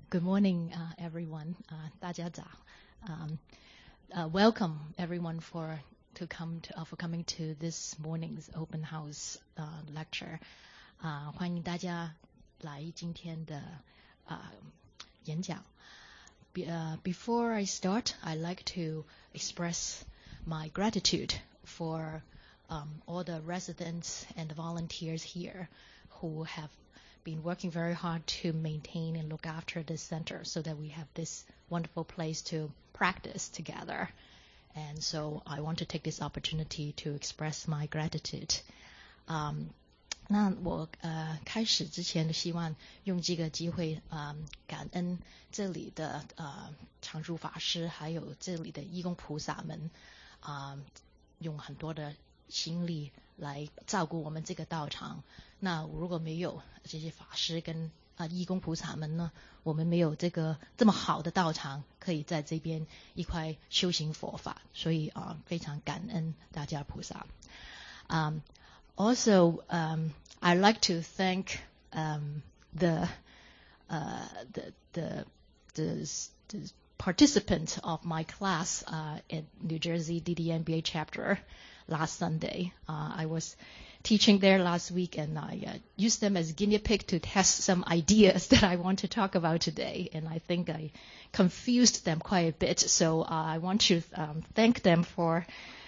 Good morning, everyone. 大家早. Welcome everyone for coming to this morning's open house lecture. 欢迎大家来今天的演讲. Before I start, I'd like to express my gratitude for all the residents and volunteers here who have been working very hard to maintain and look after this center so that we have this wonderful place to practice together. And so I want to take this opportunity to express my gratitude. 那我开始之前希望用这个机会感恩这里的常住法师还有这里的义工菩萨们用很多的心力来照顾我们这个道场。那如果没有这些法师跟义工菩萨们呢，我们没有这么好的道场可以在这边一块修行佛法，所以非常感恩大家菩萨。Also, I'd like to thank the participants of my class at New Jersey DDNBA chapter last Sunday. I was teaching there last week, and I used them as guinea pig to test some ideas that I want to talk about today. And I think I confused them quite a bit. So I want to thank them for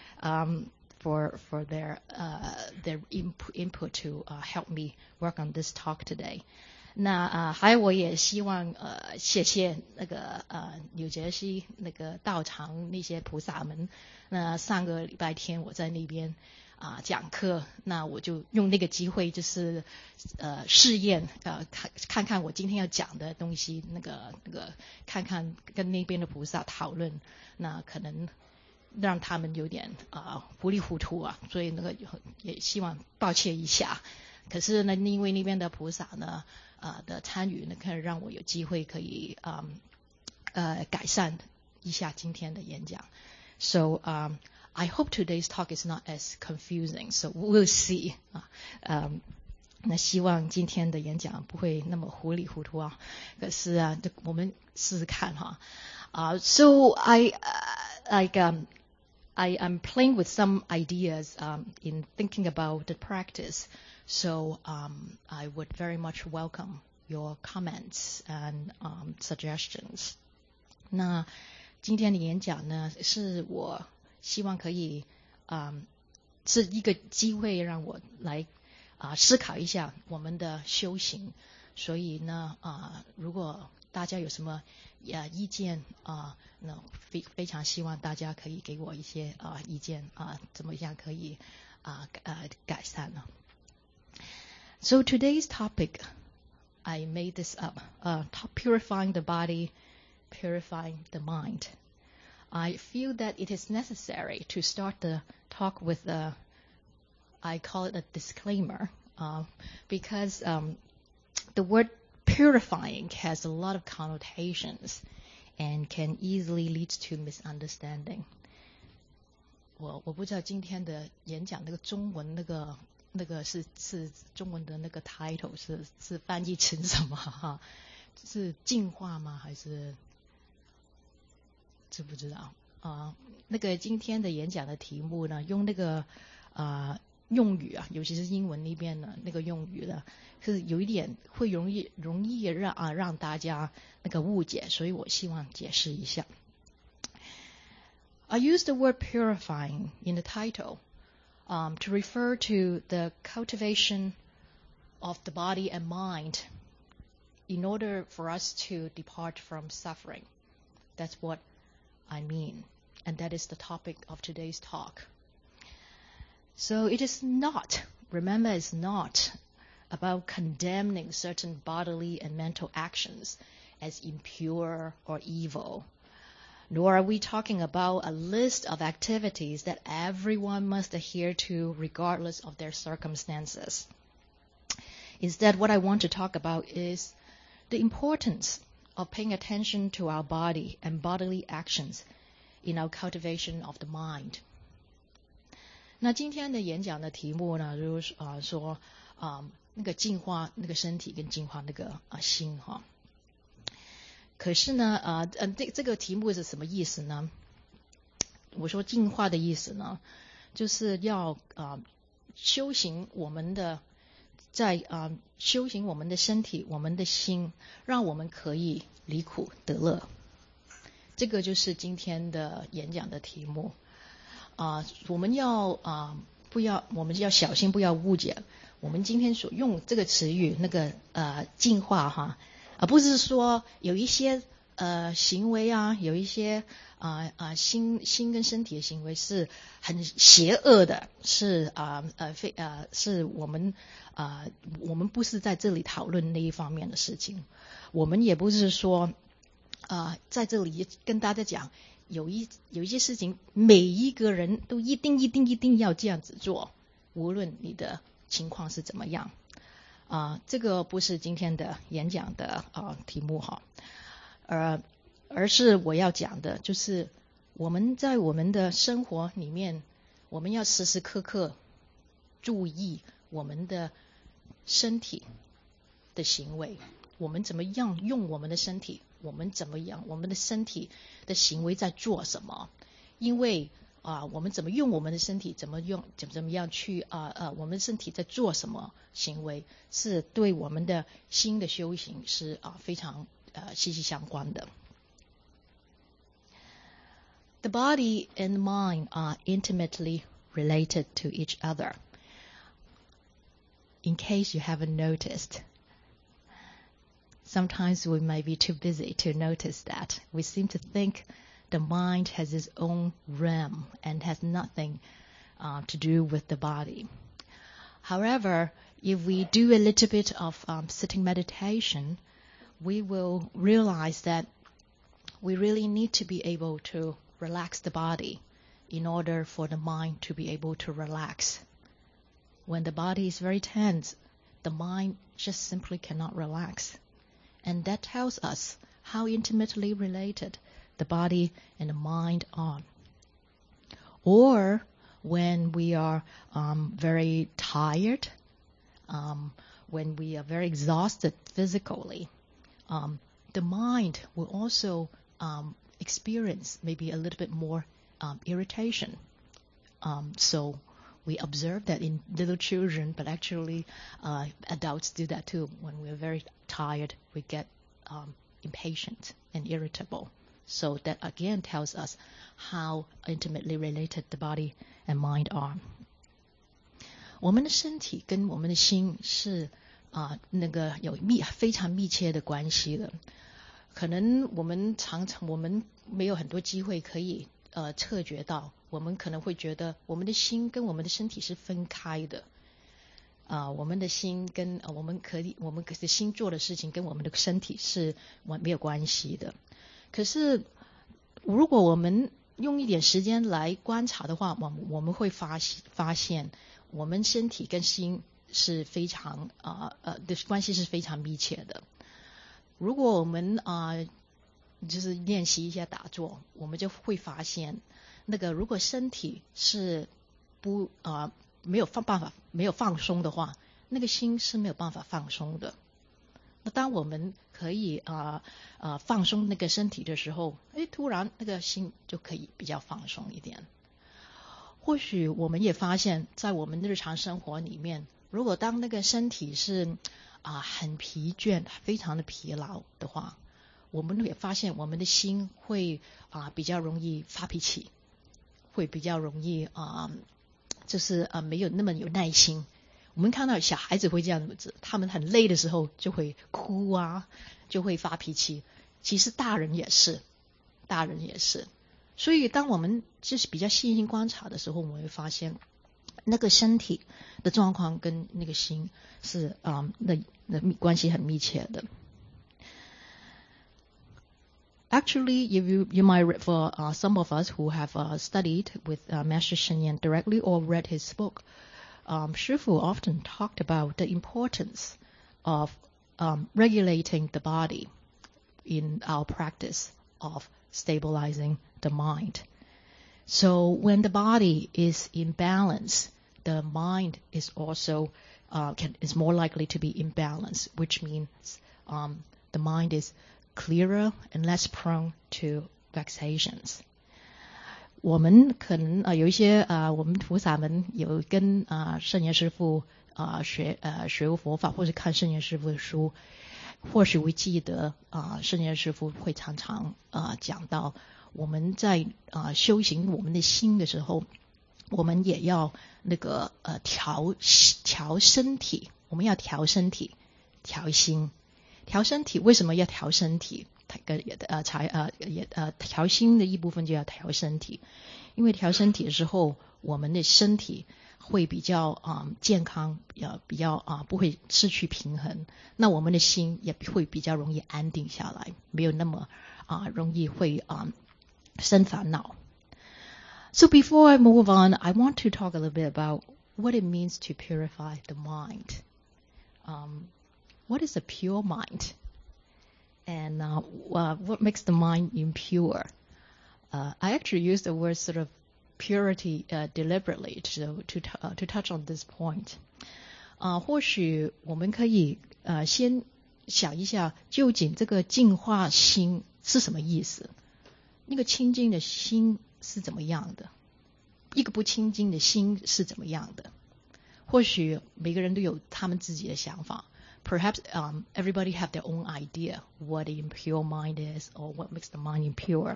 their input to help me work on this talk today. 那还有我也希望谢谢那个纽泽西那个道场那些菩萨们。那上个礼拜天我在那边讲课，那我就用那个机会就是试验看看我今天要讲的东西，那个看看跟那边的菩萨讨论，那可能让他们有点糊里糊涂所以那个也希望抱歉一下。可是呢，因为那边的菩萨呢的参与呢，可以让我有机会可以改善一下今天的演讲。So I hope today's talk is not as confusing. So we'll see. 那希望今天的演讲不会那么糊里糊涂可是我们试试看So I'm playing with some ideas in thinking about the practice. So I would very much welcome your comments and suggestions. 那今天的演讲呢，是我希望可以是一个机会让我来思考一下我们的修行。所以呢如果大家有什么意见那非常希望大家可以给我一些意见怎么样可以改善呢。So today's topic, I made this up, purifying the body, purifying the mind. I feel that it is necessary to start the talk with I call it a disclaimer, because the word purifying has a lot of connotations and can easily lead to misunderstanding. 我不知道今天的演讲那个中文那个是中文的那个 title 是翻译成什么是净化吗？还是知不知道那个今天的演讲的题目呢，用那个用语尤其是英文那边的那个用语呢，是有一点会容易让大家那个误解，所以我希望解释一下。I use the word purifying in the title to refer to the cultivation of the body and mind in order for us to depart from suffering. That's what I mean, and that is the topic of today's talk. So it is not, remember, it's not about condemning certain bodily and mental actions as impure or evil. Nor are we talking about a list of activities that everyone must adhere to regardless of their circumstances. Instead, what I want to talk about is the importance of paying attention to our body and bodily actions in our cultivation of the mind. 那今天的演讲的题目呢，就是说那个净化那个身体跟净化那个心可是呢，这个题目是什么意思呢？我说进化的意思呢，就是要修行我们的，在修行我们的身体，我们的心，让我们可以离苦得乐。这个就是今天的演讲的题目。我们要我们要小心，不要误解我们今天所用这个词语，那个进化哈，不是说有一些行为啊，有一些心跟身体的行为是很邪恶的，是是我们不是在这里讨论那一方面的事情。我们也不是说在这里跟大家讲有一些事情每一个人都一定要这样子做，无论你的情况是怎么样。这个不是今天的演讲的题目哈，而是我要讲的就是我们在我们的生活里面，我们要时时刻刻注意我们的身体的行为，我们怎么样用我们的身体，我们怎么样，我们的身体的行为在做什么？因为我们怎么用我们的身体，怎么样去我们身体在做什么行为，是对我们的心的修行是非常息息相关的。The body and mind are intimately related to each other. In case you haven't noticed, sometimes we may be too busy to notice that. We seem to think the mind has its own realm and has nothing to do with the body. However, if we do a little bit of sitting meditation, we will realize that we really need to be able to relax the body in order for the mind to be able to relax. When the body is very tense, the mind just simply cannot relax. And that tells us how intimately related the body and the mind are. Or when we are very tired, when we are very exhausted physically, the mind will also experience maybe a little bit more irritation. So we observe that in little children, but actually adults do that too. When we're very tired, we get impatient and irritable. So that again tells us how intimately related the body and mind are. 我们的身体跟我们的心是那个有非常密切的关系的。可能我们没有很多机会可以察觉到，我们可能会觉得我们的心跟我们的身体是分开的。我们的心跟我们的心做的事情跟我们的身体是没有关系的。可是如果我们用一点时间来观察的话，我们会发现我们身体跟心是非常的关系是非常密切的。如果我们就是练习一下打坐，我们就会发现，那个如果身体是没有放松的话，那个心是没有办法放松的。那当我们可以放松那个身体的时候，突然那个心就可以比较放松一点。或许我们也发现，在我们日常生活里面，如果当那个身体是很疲倦，非常的疲劳的话，我们也发现我们的心会比较容易发脾气，会比较容易就是没有那么有耐心。我们看到小孩子会这样子，他们很累的时候就会哭就会发脾气。其实大人也是。所以当我们就是比较细心观察的时候，我们会发现那个身体的状况跟那个心是那关系很密切的。Actually, you might, for some of us who have studied with Master Shen Yan directly or read his book, Shifu often talked about the importance of regulating the body in our practice of stabilizing the mind. So when the body is in balance, the mind is also is more likely to be in balance, which means the mind is clearer and less prone to vexations. 我们可能有一些我们菩萨们有跟圣严师父学过佛法，或是看圣严师父的书，或许会记得圣严师父会常常讲到，我们在修行我们的心的时候，我们也要那个调身体，我们要调身体，调心。调身体为什么要调身体？调心的一部分就要调身体，因为调身体的时候，我们的身体会比较健康，比较不会失去平衡，那我们的心也会比较容易安定下来，没有那么容易会生烦恼。So before I move on, I want to talk a little bit about what it means to purify the mind. What is a pure mind? And what makes the mind impure? I actually use the word sort of purity deliberately to touch on this point. 或许我们可以先想一下，究竟这个净化心是什么意思？那个清净的心是怎么样的？一个不清净的心是怎么样的？或许每个人都有他们自己的想法。Perhaps everybody have their own idea what an impure mind is or what makes the mind impure.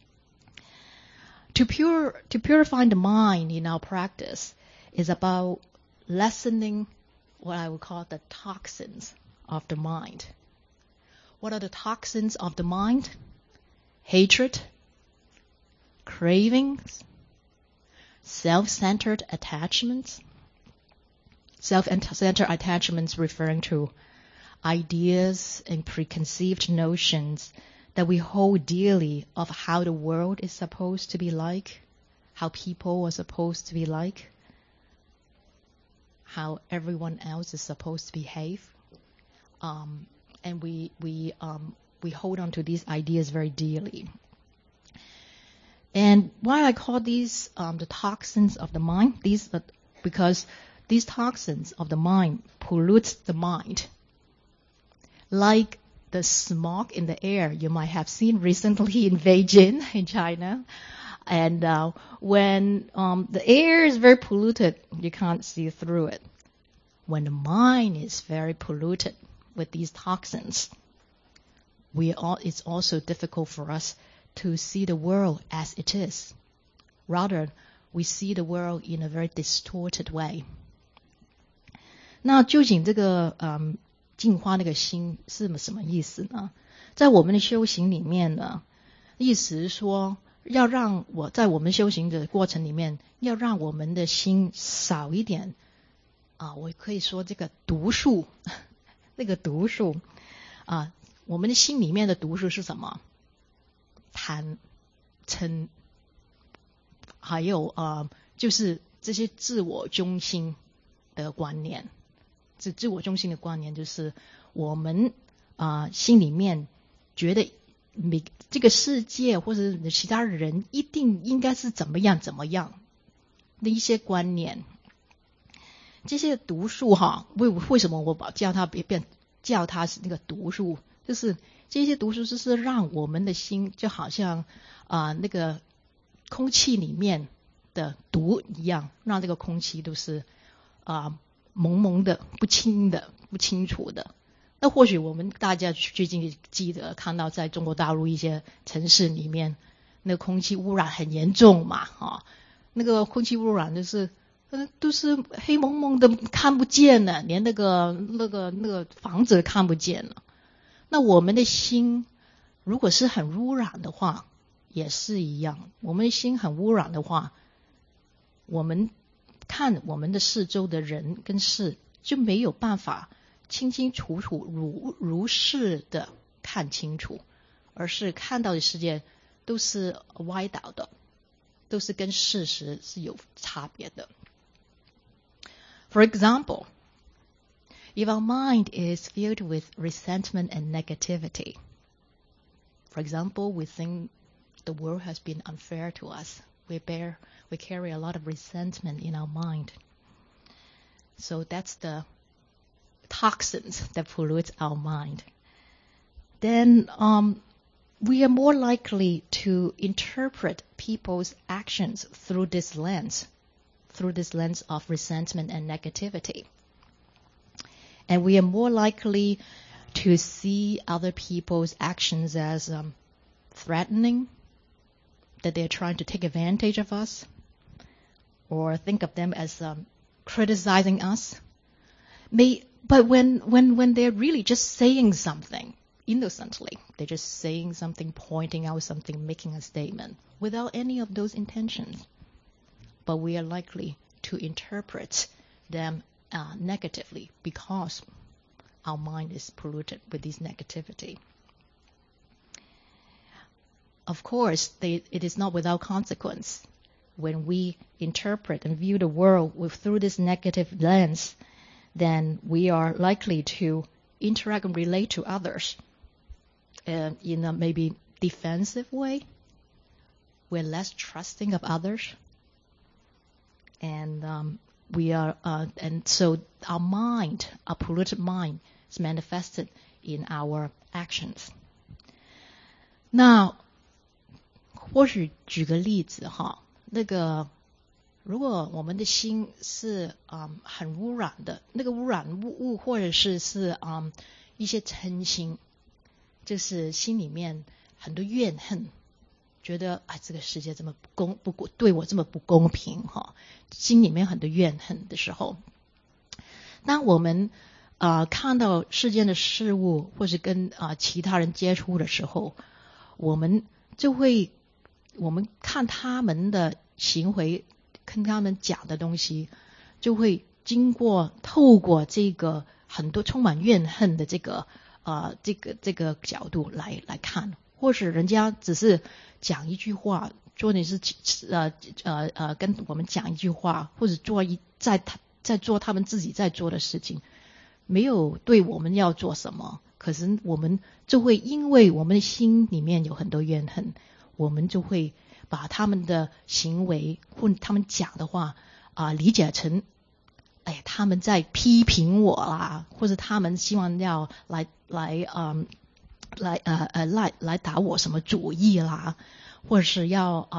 To purify the mind in our practice is about lessening what I would call the toxins of the mind. What are the toxins of the mind? Hatred, cravings, self-centered attachments. Self-centered attachments referring to ideas and preconceived notions that we hold dearly of how the world is supposed to be like, how people are supposed to be like, how everyone else is supposed to behave. And we hold on to these ideas very dearly. And why I call these the toxins of the mind? Because these toxins of the mind pollute the mind. Like the smog in the air you might have seen recently in Beijing, in China. And when the air is very polluted, you can't see through it. When the mind is very polluted with these toxins, it's also difficult for us to see the world as it is. Rather, we see the world in a very distorted way. 那究竟这个净化那个心是什么意思呢？在我们的修行里面呢，意思是说，要让在我们修行的过程里面，要让我们的心少一点我可以说这个毒素，那个毒素我们的心里面的毒素是什么？贪、嗔，还有就是这些自我中心的观念。自我中心的观念就是我们心里面觉得这个世界或者其他人一定应该是怎么样怎么样的一些观念。这些毒素为什么我叫它是那个毒素？就是这些毒素就是让我们的心就好像那个空气里面的毒一样，让这个空气都是蒙蒙的、不清的、不清楚的。那或许我们大家最近记得看到，在中国大陆一些城市里面，那个空气污染很严重嘛，那个空气污染就是都是黑蒙蒙的，看不见了，连那个房子看不见了。那我们的心如果是很污染的话，也是一样。我们的心很污染的话，我们看我们的四周的人跟事就没有办法清清楚楚如是的看清楚，而是看到的世界都是歪倒的，都是跟事实是有差别的。For example, if our mind is filled with resentment and negativity, for example, we think the world has been unfair to us. We carry a lot of resentment in our mind. So that's the toxins that pollute our mind. then we are more likely to interpret people's actions through this lens of resentment and negativity. And we are more likely to see other people's actions as threatening, that they're trying to take advantage of us, or think of them as criticizing us. But when they're really just saying something innocently, they're just saying something, pointing out something, making a statement without any of those intentions. But we are likely to interpret them negatively because our mind is polluted with this negativity. Of course, it is not without consequence. When we interpret and view the world through this negative lens, then we are likely to interact and relate to others in a maybe defensive way. We're less trusting of others, and and so our mind, our polluted mind, is manifested in our actions. Now，或许举个例子哈，如果我们的心是很污染的，那个污染物或者是一些嗔心，就是心里面很多怨恨，觉得这个世界这么对我这么不公平哈，心里面很多怨恨的时候，当我们看到世间的事物，或是跟其他人接触的时候，我们看他们的行为，跟他们讲的东西，就会透过这个很多充满怨恨的这个角度来看，或是人家只是讲一句话，或者是跟我们讲一句话，或者在做他们自己在做的事情，没有对我们要做什么，可是我们就会因为我们的心里面有很多怨恨，我们就会把他们的行为或他们讲的话理解成他们在批评我啦，或者他们希望要来打我什么主意啦，或者是要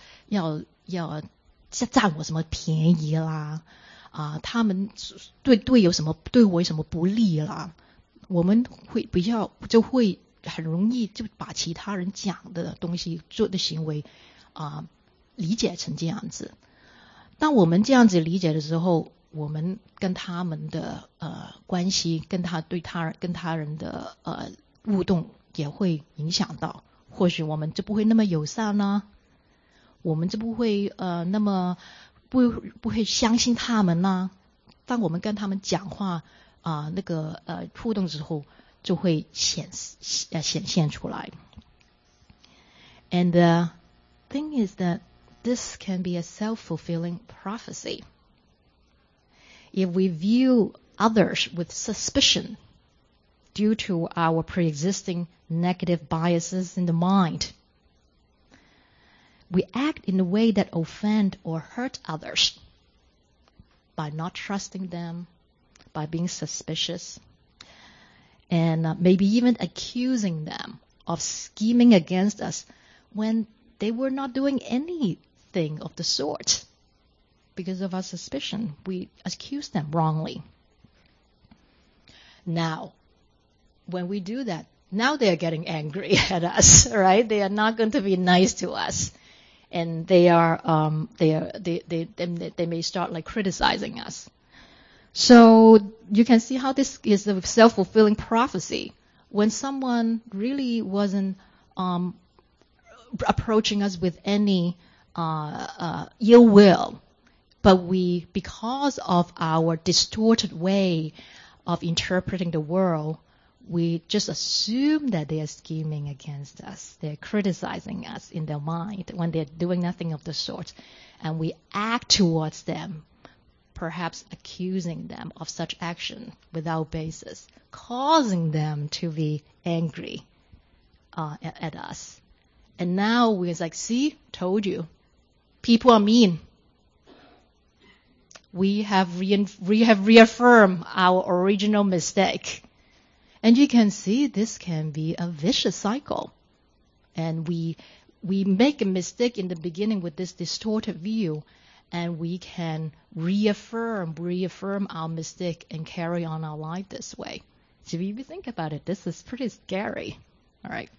占我什么便宜啦，他们对我有什么不利啦，我们就会很容易就把其他人讲的东西做的行为理解成这样子。当我们这样子理解的时候，我们跟他们的关系，跟他人的互动也会影响到，或许我们就不会那么友善啦，我们就不会那么不会相信他们啦。当我们跟他们讲话互动之后，就会显现出来。And the thing is that this can be a self-fulfilling prophecy. If we view others with suspicion due to our pre-existing negative biases in the mind, we act in a way that offend or hurt others by not trusting them, by being suspicious, and maybe even accusing them of scheming against us when they were not doing anything of the sort. Because of our suspicion, we accuse them wrongly. Now, when we do that, now they are getting angry at us, right? They are not going to be nice to us, and they may start like criticizing us. So you can see how this is a self-fulfilling prophecy. When someone really wasn't approaching us with any ill will, but because of our distorted way of interpreting the world, we just assume that they are scheming against us. They're criticizing us in their mind when they're doing nothing of the sort. And we act towards them, perhaps accusing them of such action without basis, causing them to be angry at us. And now we're like, see, told you, people are mean. We have reaffirmed our original mistake. And you can see this can be a vicious cycle. And we make a mistake in the beginning with this distorted view, and we can reaffirm our mistake and carry on our life this way. So if you think about it, this is pretty scary. All right.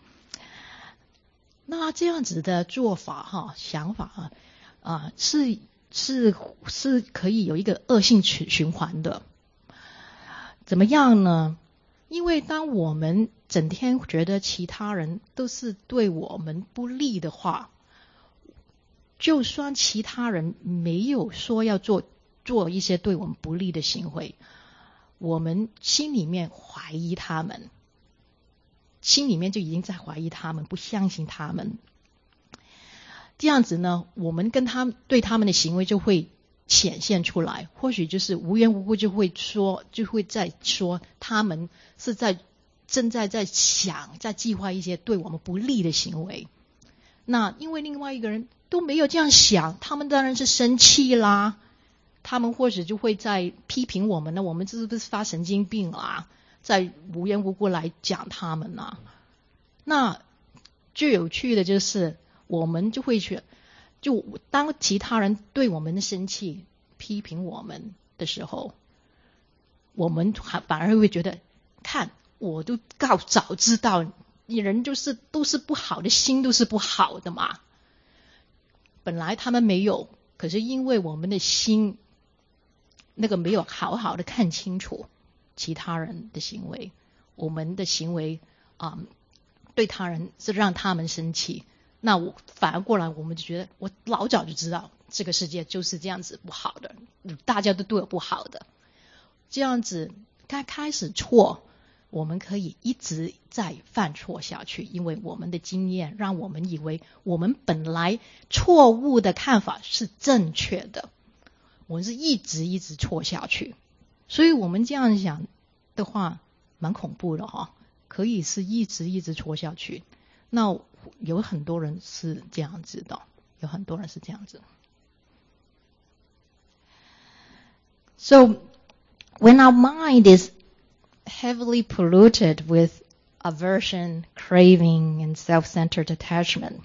那这样子的做法想法是可以有一个恶性循环的。怎么样呢？因为当我们整天觉得其他人都是对我们不利的话，就算其他人没有说要做一些对我们不利的行为，我们心里面怀疑他们，心里面就已经在怀疑他们，不相信他们。这样子呢，我们对他们的行为就会显现出来，或许就是无缘无故就会在说他们是正在计划一些对我们不利的行为。那因为另外一个人都没有这样想，他们当然是生气啦，他们或许就会在批评我们呢，我们是不是发神经病啦，在无缘无故来讲他们啊。那最有趣的就是我们就会就当其他人对我们的生气批评我们的时候，我们反而会觉得，看我都早知道你人都是不好的，心都是不好的嘛。本来他们没有，可是因为我们的心那个没有好好的看清楚其他人的行为，我们的行为对他人是让他们生气，那反而过来我们就觉得我老早就知道这个世界就是这样子不好的，大家都对我不好的，这样子开始错，我们可以一直在犯错下去，因为我们的经验让我们以为我们本来错误的看法是正确的，我们是一直错下去。所以我们这样想的话蛮恐怖的可以是一直错下去。那有很多人是这样子的，有很多人是这样子。So when our mind is heavily polluted with aversion, craving, and self-centered attachment,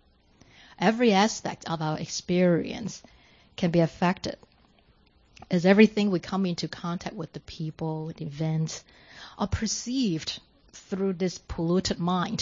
every aspect of our experience can be affected, as everything we come into contact with, the people, the events, are perceived through this polluted mind.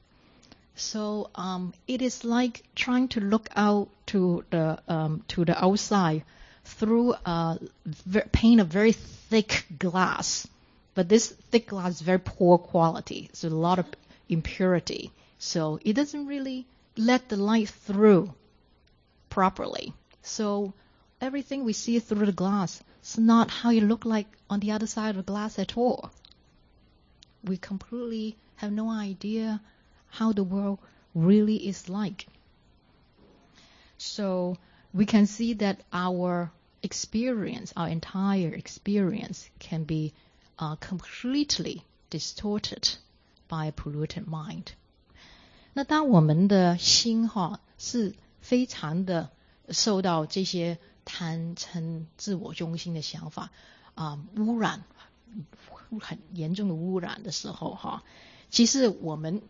So it is like trying to look out to the outside through a pane of very thick glass. But this thick glass is very poor quality, so a lot of impurity. So it doesn't really let the light through properly. So everything we see through the glass is not how it look like on the other side of the glass at all. We completely have no idea how the world really is like. So we can see that our experience, our entire experience, can be completely distorted by a polluted mind. 那当我们的心是非常的受到这些贪嗔自我中心的想法污染，很严重的污染的时候其实我们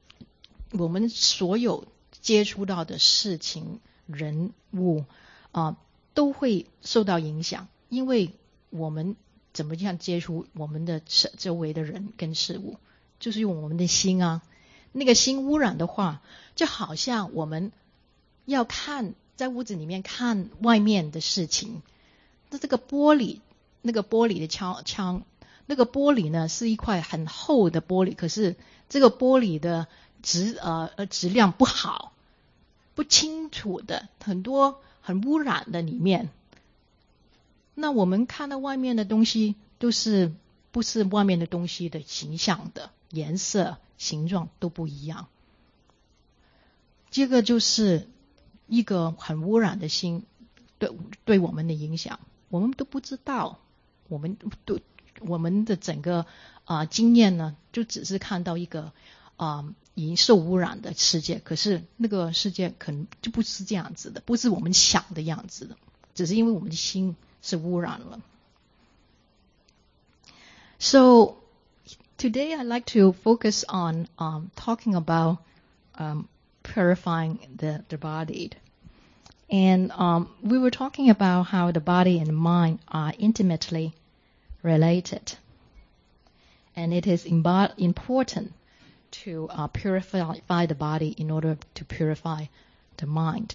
所有接触到的事情人物都会受到影响，因为我们怎么样接触我们的周围的人跟事物，就是用我们的心那个心污染的话，就好像我们要看在屋子里面看外面的事情，那这个玻璃的窗，那个玻璃呢是一块很厚的玻璃，可是这个玻璃的质量不好，不清楚的，很多很污染的里面，那我们看到外面的东西都是不是外面的东西的形象的，颜色形状都不一样。这个就是一个很污染的心对我们的影响，我们都不知道，我们的整个经验呢，就只是看到一个已经受污染的世界，可是那个世界可能就不是这样子的，不是我们想的样子的，只是因为我们的心是污染了。So Today I'd like to focus on talking about purifying the body. And we were talking about how the body and mind are intimately related. And it is important to purify the body in order to purify the mind.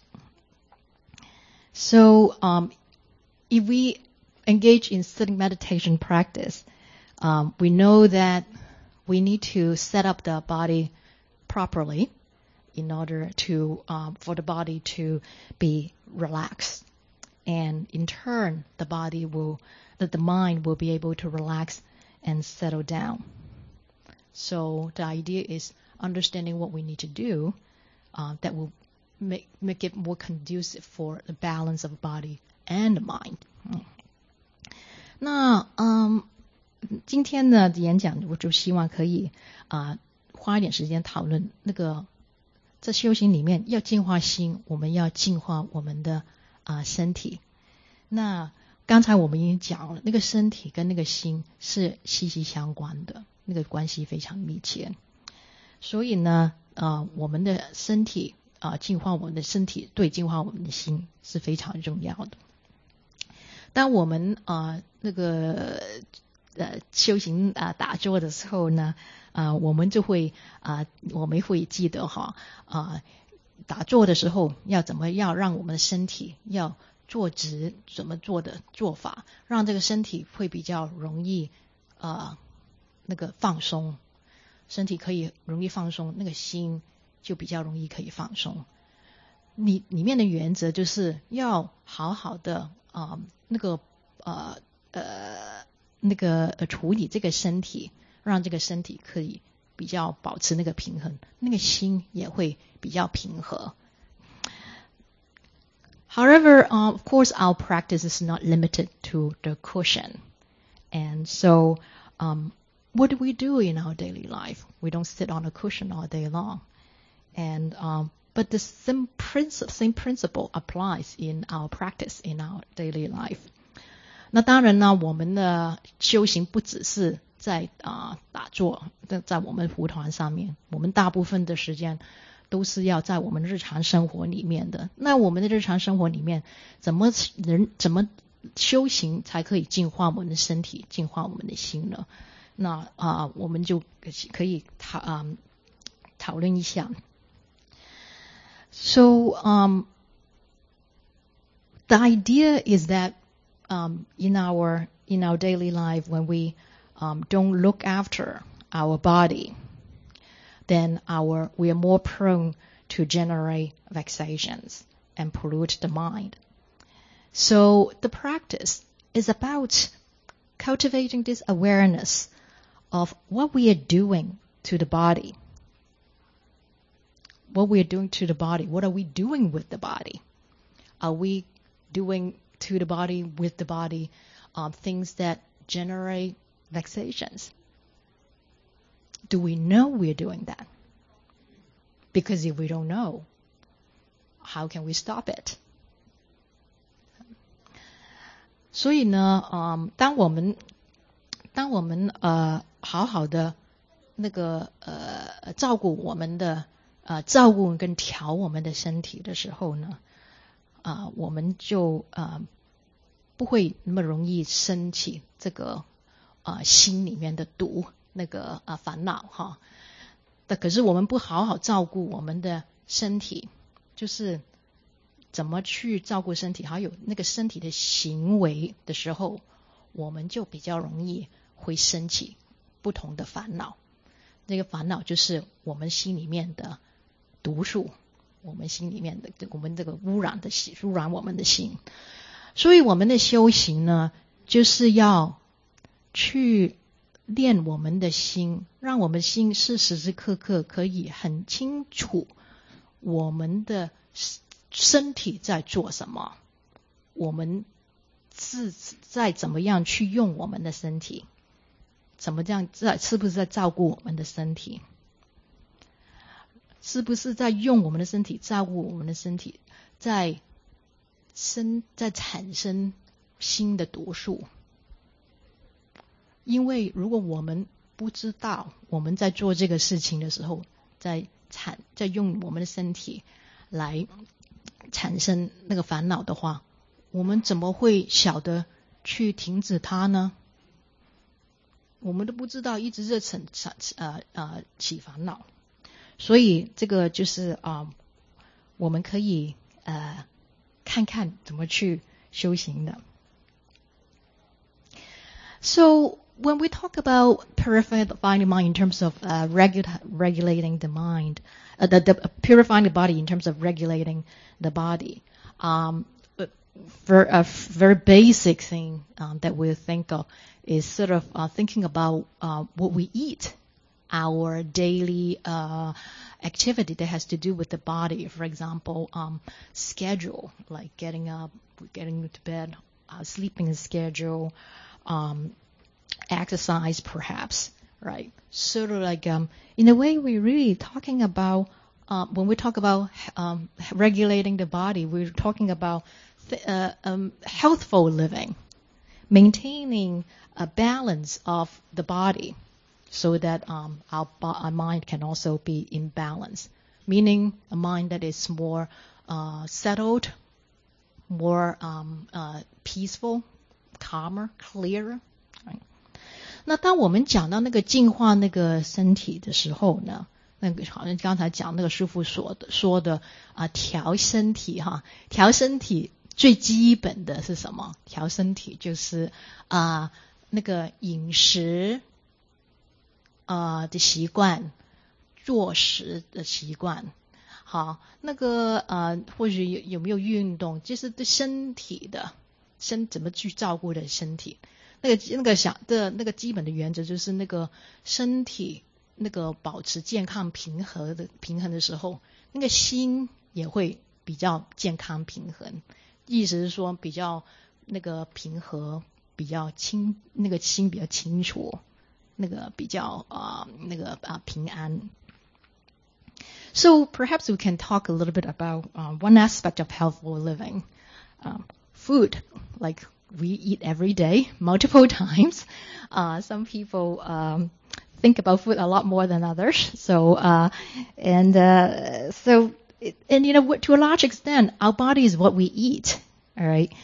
So if we engage in sitting meditation practice, we know that we need to set up the body properly in order to for the body to be relaxed, and in turn the mind will be able to relax and settle down. So the idea is understanding what we need to do that will make it more conducive for the balance of body and mind. 那今天的演讲我就希望可以花一点时间讨论那个在修行里面要净化心，我们要净化我们的身体。那刚才我们已经讲了，那个身体跟那个心是息息相关的，那个关系非常密切。所以呢我们的身体净化我们的身体，对净化我们的心是非常重要的。当我们那个修行打坐的时候呢我们就会我们会记得打坐的时候要怎么样让我们的身体要坐直，怎么做的做法，让这个身体会比较容易那个放松，身体可以容易放松，那个心就比较容易可以放松。里面的原则就是要好好的处理这个身体，让这个身体可以比较保持那个平衡，那个心也会比较平和。However, of course, our practice is not limited to the cushion. And so, what do we do in our daily life? We don't sit on a cushion all day long. And but the same principle applies in our practice, in our daily life. 那当然呢，我们的修行不只是在打坐，在我们蒲团上面，我们大部分的时间都是要在我们日常生活里面的。那我们的日常生活里面，怎么修行才可以净化我们的身体，净化我们的心呢？那我们就可以讨论一下。So the idea is that in our daily life, when we don't look after our body, then we are more prone to generate vexations and pollute the mind. So the practice is about cultivating this awareness of what we are doing to the body. What we are doing to the body. What are we doing with the body? Are we doing to the body, with the body, things that generate vexations? Do we know we're doing that? Because if we don't know, how can we stop it? 所以呢当我们好好的那个照顾我们的照顾跟调我们的身体的时候呢我们就不会那么容易生起这个心里面的毒，那个烦恼但可是我们不好好照顾我们的身体，就是怎么去照顾身体，还有那个身体的行为的时候，我们就比较容易会生起不同的烦恼。那个烦恼就是我们心里面的毒素，我们心里面的我们这个污染我们的心。所以我们的修行呢，就是要去练我们的心，让我们的心是时时刻刻可以很清楚我们的身体在做什么，我们是在怎么样去用我们的身体，怎么这样是不是在照顾我们的身体，是不是在用我们的身体照顾我们的身体，在产生新的毒素。因为如果我们不知道我们在做这个事情的时候，在用我们的身体来产生那个烦恼的话，我们怎么会晓得去停止它呢？我们都不知道，一直在起烦恼。所以这个就是我们可以看看怎么去修行的。So when we talk about purifying the mind in terms of regulating the mind, purifying the body in terms of regulating the body, a very basic thing that we think of is sort of thinking about what we eat, our daily activity that has to do with the body. For example, schedule, like getting up, getting to bed, sleeping schedule, exercise perhaps, right? Sort of like in a way we're really talking about when we talk about regulating the body, we're talking about healthful living, maintaining a balance of the body so that our mind can also be in balance, meaning a mind that is more settled, more peaceful, calmer, clearer. Right? 那当我们讲到那个净化那个身体的时候呢，那个好像刚才讲那个师父说的调身体哈，调身体最基本的是什么？调身体就是那个饮食的习惯，坐食的习惯。好，那个或许有没有运动，就是对身体的怎么去照顾的身体。那个基本的原则就是那个身体那个保持健康平衡的时候，那个心也会比较健康平衡。意思是说比较那个平和，比较那个心比较清楚，那个比较平安。So perhaps we can talk a little bit about one aspect of healthful living, food, like we eat every day, multiple times. Some people think about food a lot more than others. So and you know, to a large extent, our body is what we eat. All right.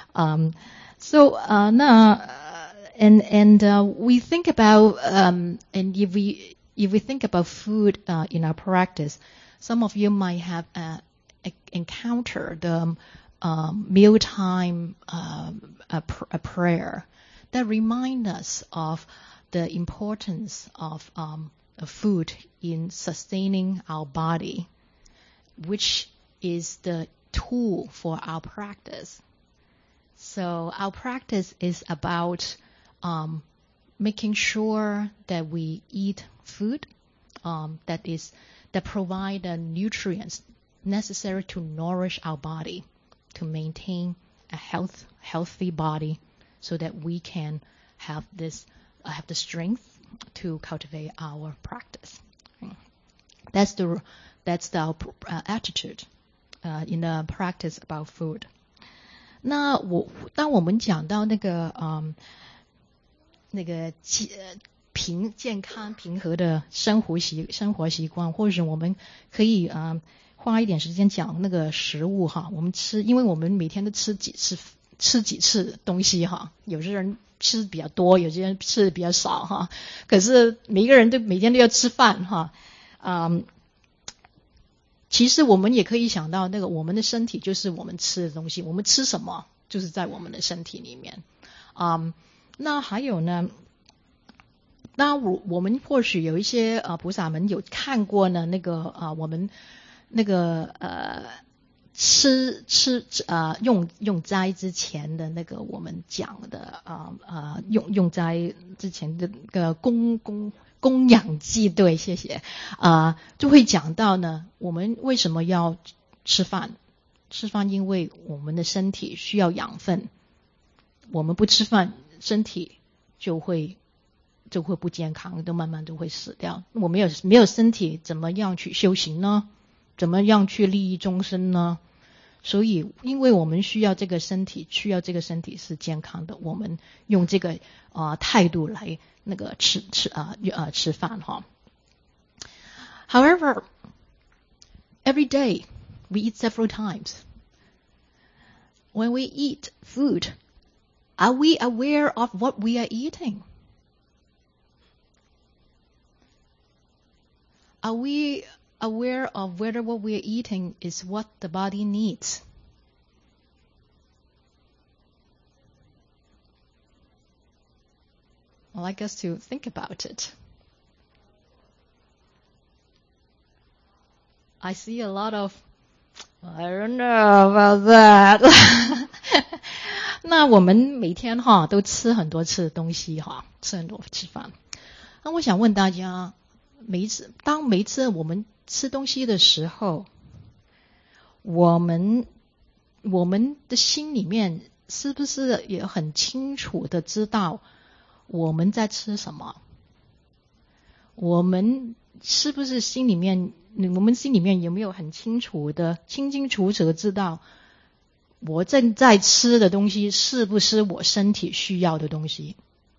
We think about and if we think about food in our practice, some of you might have encountered mealtime a prayer that remind us of the importance of food in sustaining our body, which is the tool for our practice. So our practice is about making sure that we eat food that provide the nutrients necessary to nourish our body, to maintain a healthy body, so that we can have the strength to cultivate our practice. That's our attitude in the practice about food. 当我们讲到那个健康平和的生活习惯，或者我们可以花一点时间讲那个食物哈。我们因为我们每天都吃几次东西哈，有些人吃比较多，有些人吃比较少哈。可是每一个人都每天都要吃饭哈。其实我们也可以想到，那个我们的身体就是我们吃的东西，我们吃什么就是在我们的身体里面。那还有呢，那我们或许有一些菩萨们有看过呢，那个我们那个用斋之前的那个我们讲的用斋之前的那个供养祭，对，谢谢。就会讲到呢，我们为什么要吃饭？吃饭因为我们的身体需要养分，我们不吃饭，身体就会不健康，慢慢都会死掉。我没有身体，怎么样去修行呢？怎么样去利益众生呢？ 所以因为我们需要这个身体是健康的，我们用这个态度来那个吃饭哈。However, every day we eat several times. When we eat food, are we aware of what we are eating? Are we aware of whether what we are eating is what the body needs? I'd like us to think about it. I see a lot of, I don't know about that. 那我们每天都吃很多次东西吃很多吃饭。那我想问大家，每一次我们吃东西的时候，我们的心里面是不是也很清楚的知道我们在吃什么？我们是不是心里面有没有很清楚的知道我正在吃的东西是不是我身体需要的东西？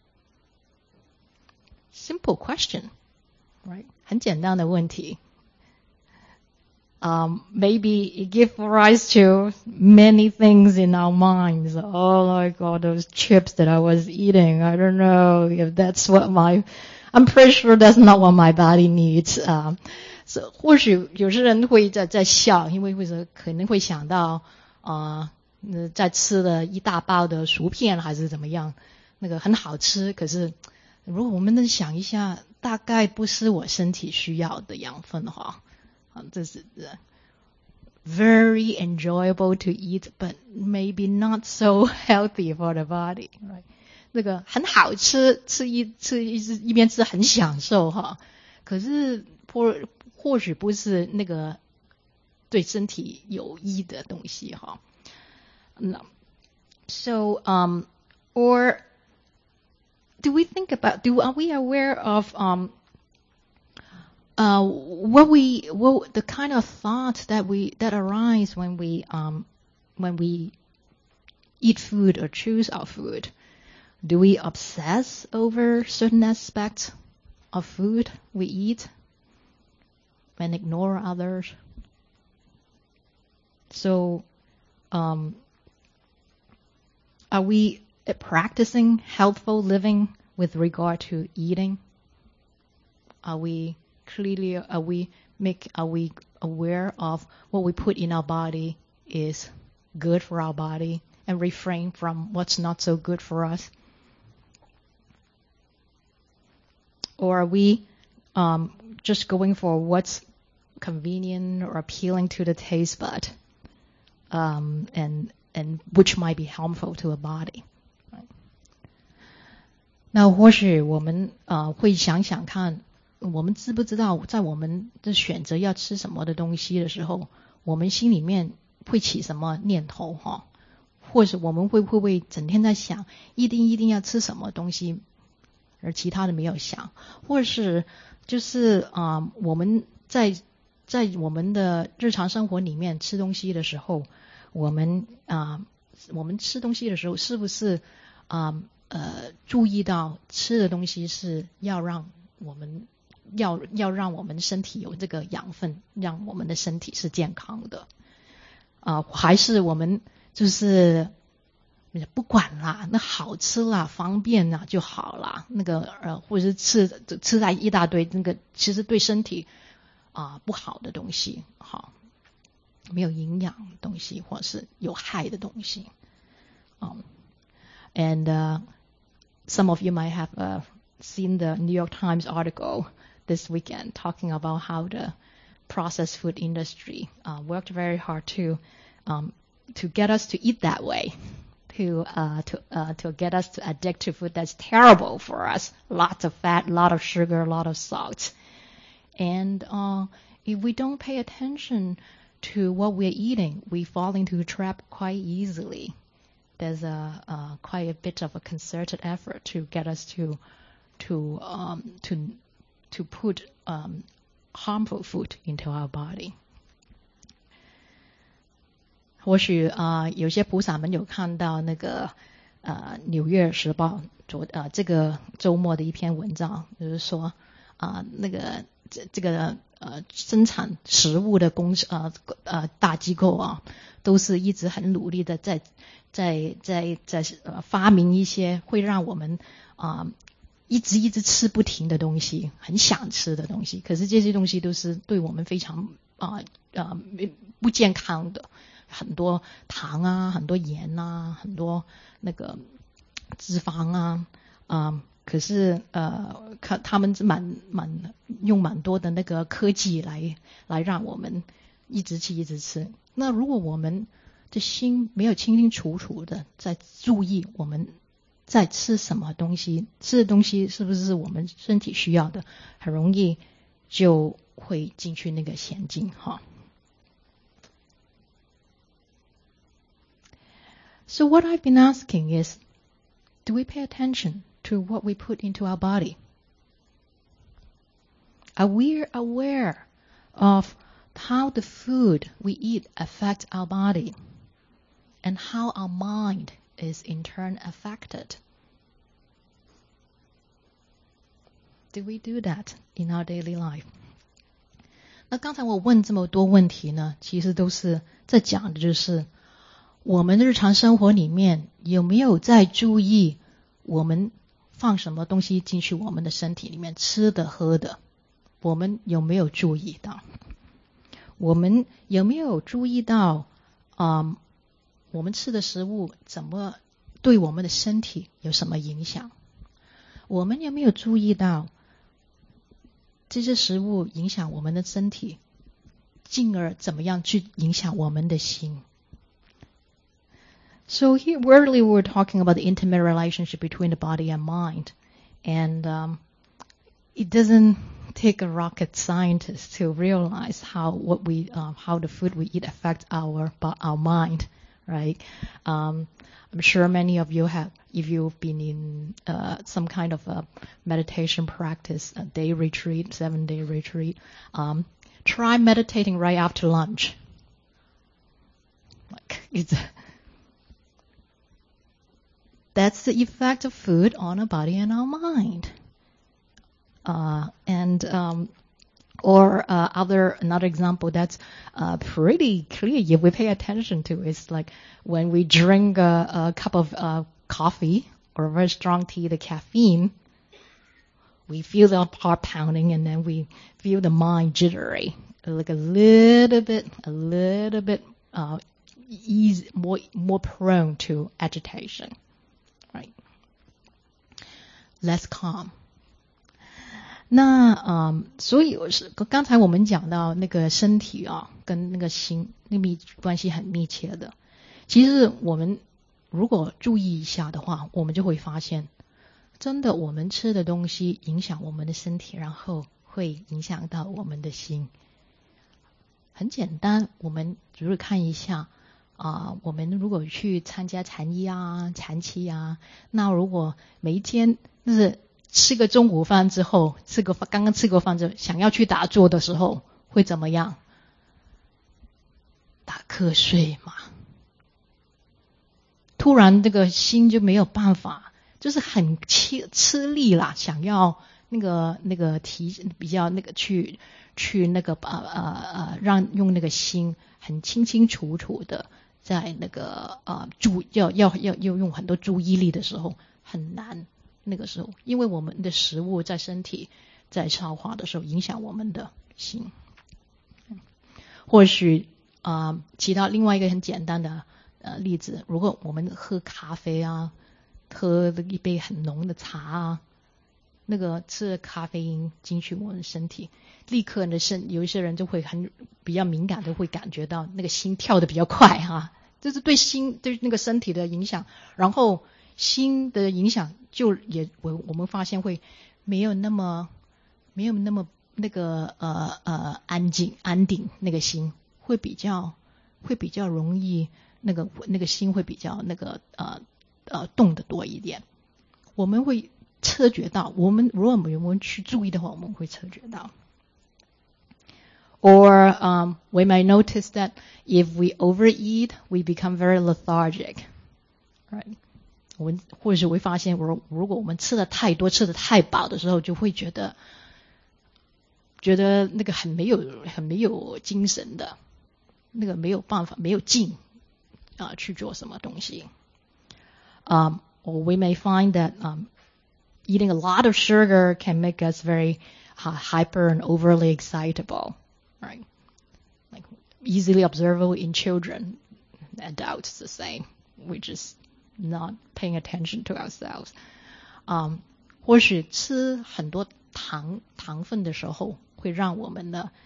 Simple question, right? 很简单的问题。Maybe it gives rise to many things in our minds. Oh my God, those chips that I was eating. I don't know if that's what I'm pretty sure that's not what my body needs. So 或许有些人会在笑，因为可能会想到在吃了一大包的薯片还是怎么样，那个很好吃，可是如果我们能想一下，大概不是我身体需要的养分这是very enjoyable to eat, but maybe not so healthy for the body, right? 那个很好吃，一边吃很享受可是或许不是那个对身体有益的东西No. So, or are we aware of the kind of thoughts that arise when we eat food or choose our food? Do we obsess over certain aspects of food we eat and ignore others? So, are we practicing healthful living with regard to eating? Are we aware of what we put in our body is good for our body and refrain from what's not so good for us? Or are we just going for what's convenient or appealing to the taste bud, and which might be harmful to a body? 那或许我们会想想看，我们知不知道在我们的选择要吃什么的东西的时候，我们心里面会起什么念头或者我们会不会整天在想一定要吃什么东西，而其他的没有想，或者是就是我们在我们的日常生活里面吃东西的时候，我们吃东西的时候是不是注意到吃的东西是要让我们身体有这个养分，让我们的身体是健康的还是我们就是不管啦，那好吃啦，方便啦就好啦，那个或者是吃来一大堆那个其实对身体不好的东西没有营养的东西，或是有害的东西And some of you might have seen the New York Times article this weekend talking about how the processed food industry worked very hard to get us to eat that way, to get us to addict to food that's terrible for us. Lots of fat, a lot of sugar, a lot of salt. And if we don't pay attention to what we're eating, we fall into a trap quite easily. There's quite a bit of a concerted effort to get us to put harmful food into our body. 或许有些菩萨们有看到那个纽约时报这个周末的一篇文章，就是说那个这个生产食物的大机构啊，都是一直很努力的在发明一些会让我们一直吃不停的东西，很想吃的东西。可是这些东西都是对我们非常不健康的，很多糖啊，很多盐啊，很多那个脂肪啊，可是他们用蛮多的那个科技来让我们一直吃。那如果我们的心没有清清楚楚的在注意我们在吃什么东西，吃的东西是不是我们身体需要的，很容易就会进去那个陷阱哈。So what I've been asking is, do we pay attention to what we put into our body? Are we aware of how the food we eat affects our body and how our mind is in turn affected? Do we do that in our daily life? 那刚才我问这么多问题呢，其实都是在讲的就是我们日常生活里面有没有在注意我们放什么东西进去我们的身体里面，吃的喝的，我们有没有注意到？我们有没有注意到我们吃的食物怎么对我们的身体有什么影响？我们有没有注意到这些食物影响我们的身体，进而怎么样去影响我们的心？So here earlier we were talking about the intimate relationship between the body and mind, and it doesn't take a rocket scientist to realize how the food we eat affects our mind, right? I'm sure many of you have, if you've been in some kind of a meditation practice, a day retreat, 7-day retreat, try meditating right after lunch. That's the effect of food on our body and our mind. Another example that's pretty clear if we pay attention to is like when we drink a cup of coffee or a very strong tea, the caffeine, we feel the heart pounding and then we feel the mind jittery, like a little bit easy, more prone to agitation. Right. Less calm. 那所以刚才我们讲到那个身体跟那个心那关系很密切的。其实我们如果注意一下的话，我们就会发现，真的我们吃的东西影响我们的身体，然后会影响到我们的心。很简单，我们只是看一下。我们如果去参加禅医禅期那如果每一天就是吃个中午饭之后，刚刚吃过饭之后，想要去打坐的时候，会怎么样？打瞌睡嘛。突然这个心就没有办法，就是很吃力啦，想要那个比较那个去那个让用那个心很清清楚楚的。在那个要用很多注意力的时候很难，那个时候因为我们的食物在身体在消化的时候影响我们的心。或许其他另外一个很简单的例子，如果我们喝咖啡喝一杯很浓的茶那个吃咖啡因进去我们身体，立刻有一些人就会比较敏感的会感觉到那个心跳的比较快就是对那个身体的影响，然后心的影响我们发现会没有那么那个安定，那个心会比较容易那个心会比较那个动得多一点，我们会察觉到，如果我们去注意的话，我们会察觉到。 Or we might notice that if we overeat, we become very lethargic, right? 我们或许会发现，如果我们吃的太多、吃的太饱的时候，就会觉得那个很没有精神的，那个没有办法、没有劲去做什么东西。Or we may find that eating a lot of sugar can make us very hyper and overly excitable, right? Like easily observable in children, adults the same. We just not paying attention to ourselves. 或许吃很多糖分的时候，会让我们的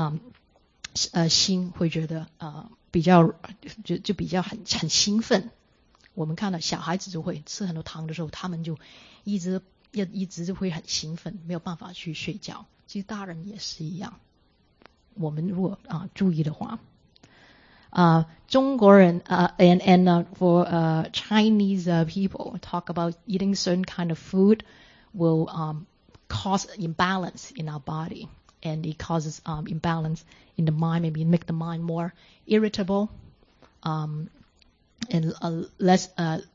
心会觉得比较就比较很兴奋。我们看到小孩子就会吃很多糖的时候，他们就一直就会很兴奋，没有办法去睡觉。其实大人也是一样。我们如果注意的话。中国人and for Chinese people talk about eating certain kind of food will cause imbalance in our body, and it causes imbalance in the mind, maybe make the mind more irritable, and less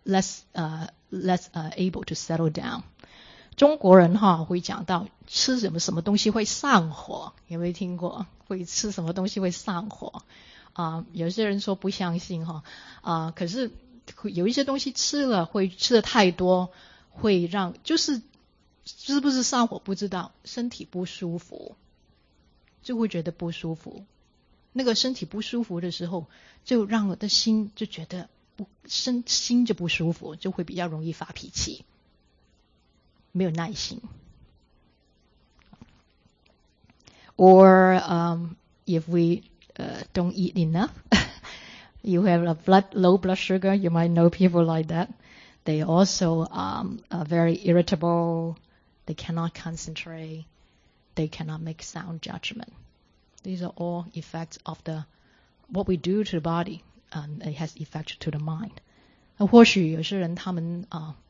able to settle down. 中国人会讲到吃什么东西会上火，有没有听过？会吃什么东西会上火？有些人说不相信可是有一些东西吃了会吃的太多，会让就是不是上火不知道，身体不舒服，就会觉得不舒服。那个身体不舒服的时候，就让我的心就觉得心就不舒服，就会比较容易发脾气，没有耐心。Or if we don't eat enough, you have low blood sugar. You might know people like that. They also are very irritable. They cannot concentrate. They cannot make sound judgment. These are all effects of what we do to the body, and it has effect to the mind. 或许有些人他们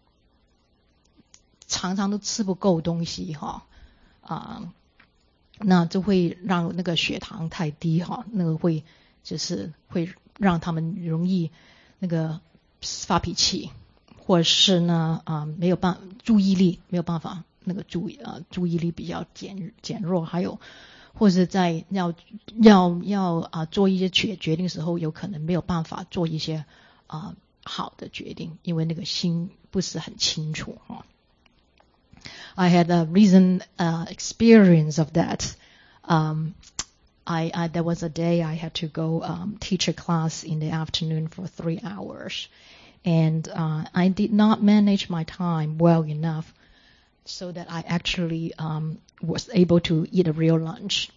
常常都吃不够东西那就会让那个血糖太低那个会让他们容易那个发脾气，或是呢没有注意力没有办法那个注意力比较减弱，还有或是在要做一些决定的时候，有可能没有办法做一些好的决定，因为那个心不是很清楚I had a recent experience of that. There was a day I had to go teach a class in the afternoon for 3 hours, and I did not manage my time well enough so that I actually was able to eat a real lunch.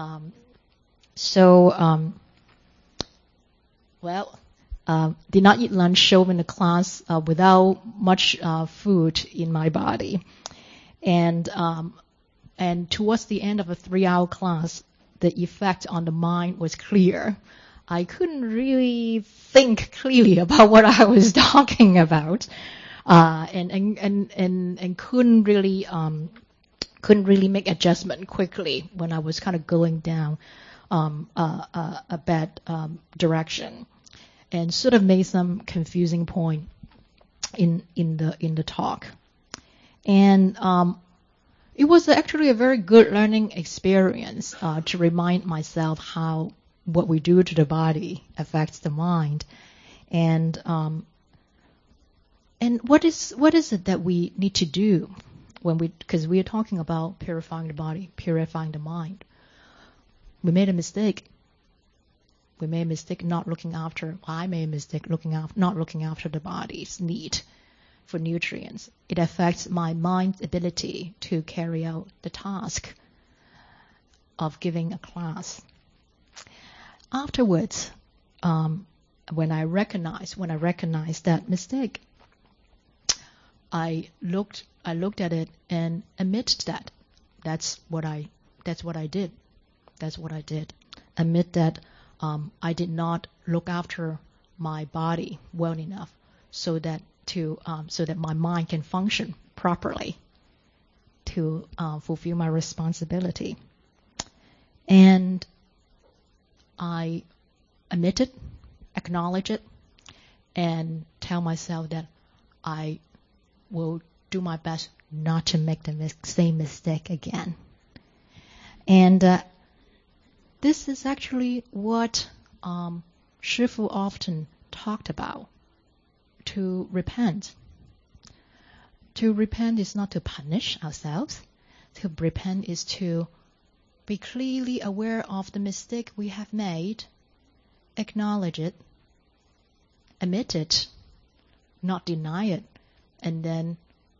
Did not eat lunch, show in the class without much food in my body. And towards the end of a 3-hour class, the effect on the mind was clear. I couldn't really think clearly about what I was talking about, and couldn't really make adjustment quickly when I was kind of going down a bad direction, and sort of made some confusing point in the talk. And it was actually a very good learning experience to remind myself how what we do to the body affects the mind, and what is it that we need to do because we are talking about purifying the body, purifying the mind. We made a mistake. I made a mistake not looking after the body's need for nutrients. It affects my mind's ability to carry out the task of giving a class. Afterwards, when I recognized that mistake, I looked at it and admitted that that's what I did. Admit that I did not look after my body well enough so that my mind can function properly to fulfill my responsibility. And I admit it, acknowledge it, and tell myself that I will do my best not to make the same mistake again. And this is actually what Shifu often talked about. To repent. To repent is not to punish ourselves. To repent is to be clearly aware of the mistake we have made, acknowledge it, admit it, not deny it, and then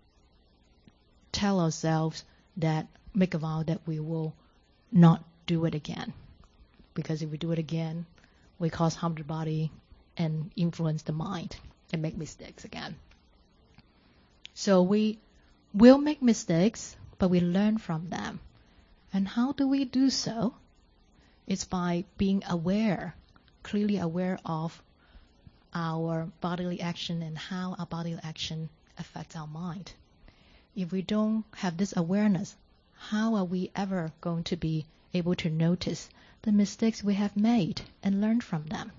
tell ourselves that, make a vow that we will not do it again. Because if we do it again, we cause harm to the body and influence the mind and make mistakes again. So we will make mistakes, but we learn from them. And how do we do so? It's by being aware, clearly aware of our bodily action and how our bodily action affects our mind. If we don't have this awareness, how are we ever going to be able to notice the mistakes we have made and learn from them?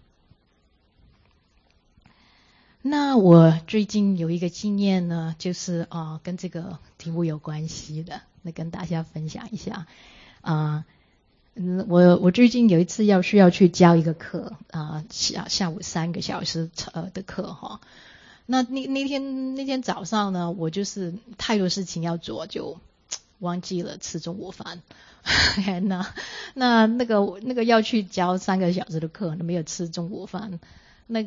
那我最近有一个经验呢，就是跟这个题目有关系的，来跟大家分享一下。我最近有一次需要去教一个课下午3个小时的课哈。那天早上呢，我就是太多事情要做，就忘记了吃中午饭。那个要去教3个小时的课，没有吃中午饭。那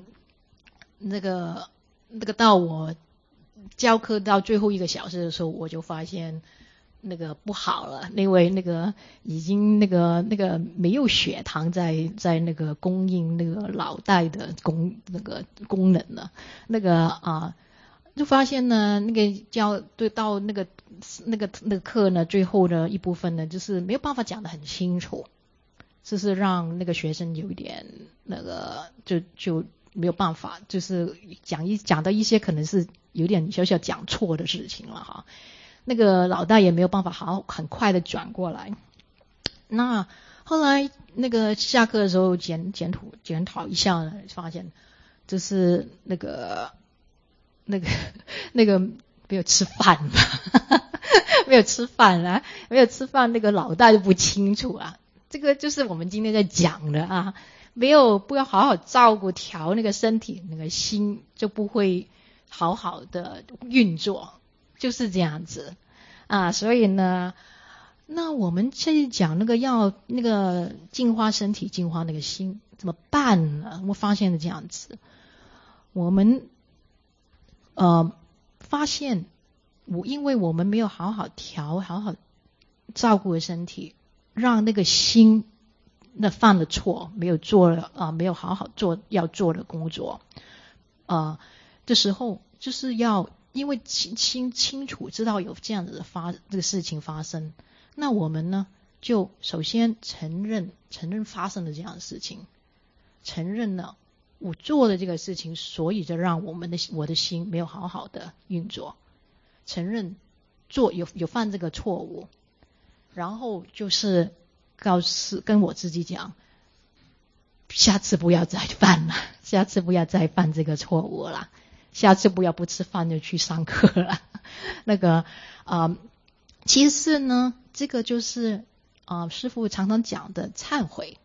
个到我教课到最后1个小时的时候，我就发现那个不好了，因为那个已经那个没有血糖在那个供应那个脑袋的功能了。就发现呢，那个到那个课呢，最后的一部分呢，就是没有办法讲得很清楚，就是让那个学生有一点就没有办法，就是讲到一些可能是有点小小讲错的事情了哈。那个脑袋也没有办法很快的转过来。那后来那个下课的时候检讨一下呢，发现就是那个没有吃饭没有吃饭，那个脑袋就不清楚啊。这个就是我们今天在讲的啊，不要好好照顾调那个身体，那个心就不会好好的运作，就是这样子啊。所以呢，那我们现在讲要净化身体，净化那个心，怎么办呢？我发现了这样子，我们发现因为我们没有好好照顾身体，让那个心犯了错，没有好好做要做的工作，这时候就是因为清楚知道有这样子的这个事情发生，那我们呢就首先承认发生了这样的事情，承认了我做的这个事情，所以就让我的心没有好好的运作，承认有犯这个错误，然后就是跟我自己讲，下次不要再犯了，下次不要再犯这个错误了，下次不要不吃饭就去上课了。其实呢，这个就是师父常常讲的忏悔。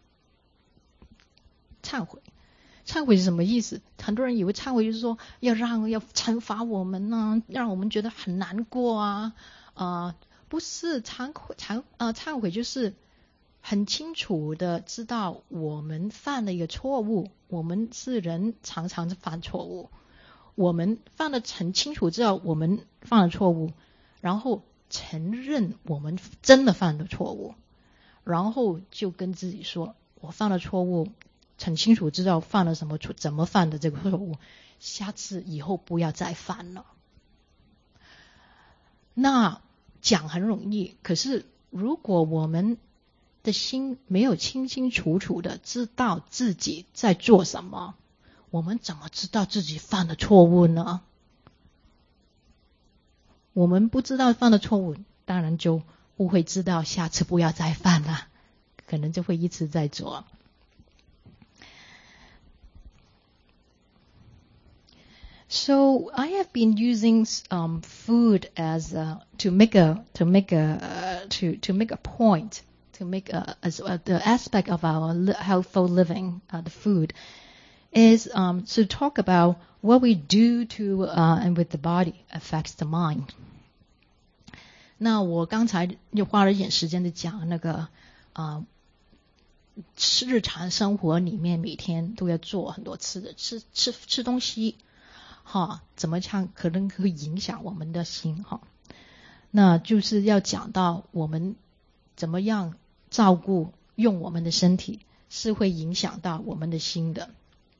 忏悔是什么意思？很多人以为忏悔就是说要惩罚我们呢，让我们觉得很难过啊。不是，忏悔就是很清楚的知道我们犯了一个错误，我们是人，常常犯错误，我们犯了很清楚知道我们犯了错误，然后承认我们真的犯了错误，然后就跟自己说，我犯了错误，很清楚知道犯了什么错，怎么犯的这个错误，下次以后不要再犯了。那讲很容易，可是如果我们的心没有清清楚楚的知道自己在做什么，我们怎么知道自己犯了错误呢？我们不知道犯了错误，当然就不会知道下次不要再犯了，可能就会一直在做。 So I have been using food as to make a point, to make the aspect of our healthful living. The food is to talk about what we do to and with the body affects the mind. 那我刚才又花了一点时间的讲那个日常生活里面每天都要做很多次的吃东西。哈，怎么样可能会影响我们的心哈？那就是要讲到我们怎么样照顾用我们的身体，是会影响到我们的心的。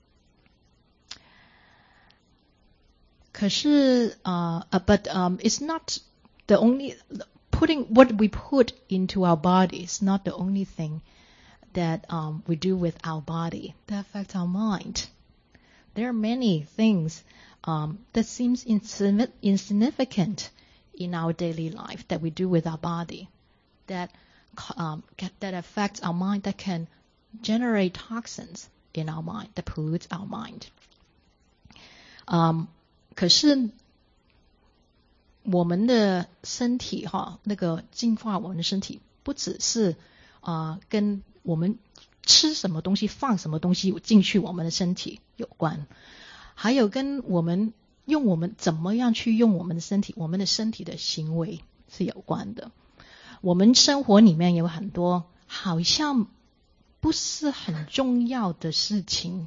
可是but it's not the only putting what we put into our body is not the only thing that we do with our body that affects our mind. There are many things that seems insignificant in our daily life that we do with our body that affects our mind, that can generate toxins in our mind, that pollutes our mind. 可是我们的身体哈，那个净化我们的身体，不只是跟我们吃什么东西、放什么东西进去我们的身体有关，还有跟我们怎么样去用我们的身体，我们的身体的行为是有关的。我们生活里面有很多好像不是很重要的事情，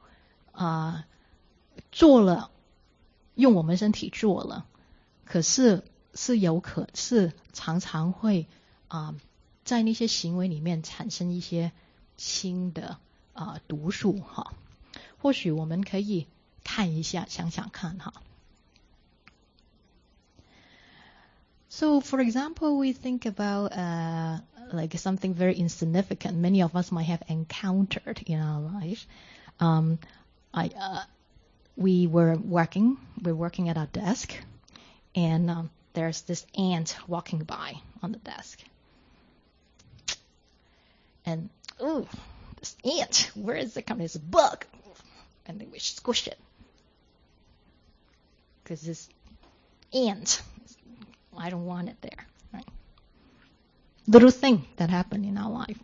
做了，用我们身体做了，可是常常会在那些行为里面产生一些新的毒素哈。或许我们可以看一下，想想看哈。So, for example, we think about like something very insignificant. Many of us might have encountered in our life. We're working at our desk, and there's this ant walking by on the desk. And this ant, where is it coming? It's a bug. And then we squish it. Because this ant, I don't want it there. Right? Little thing that happened in our life.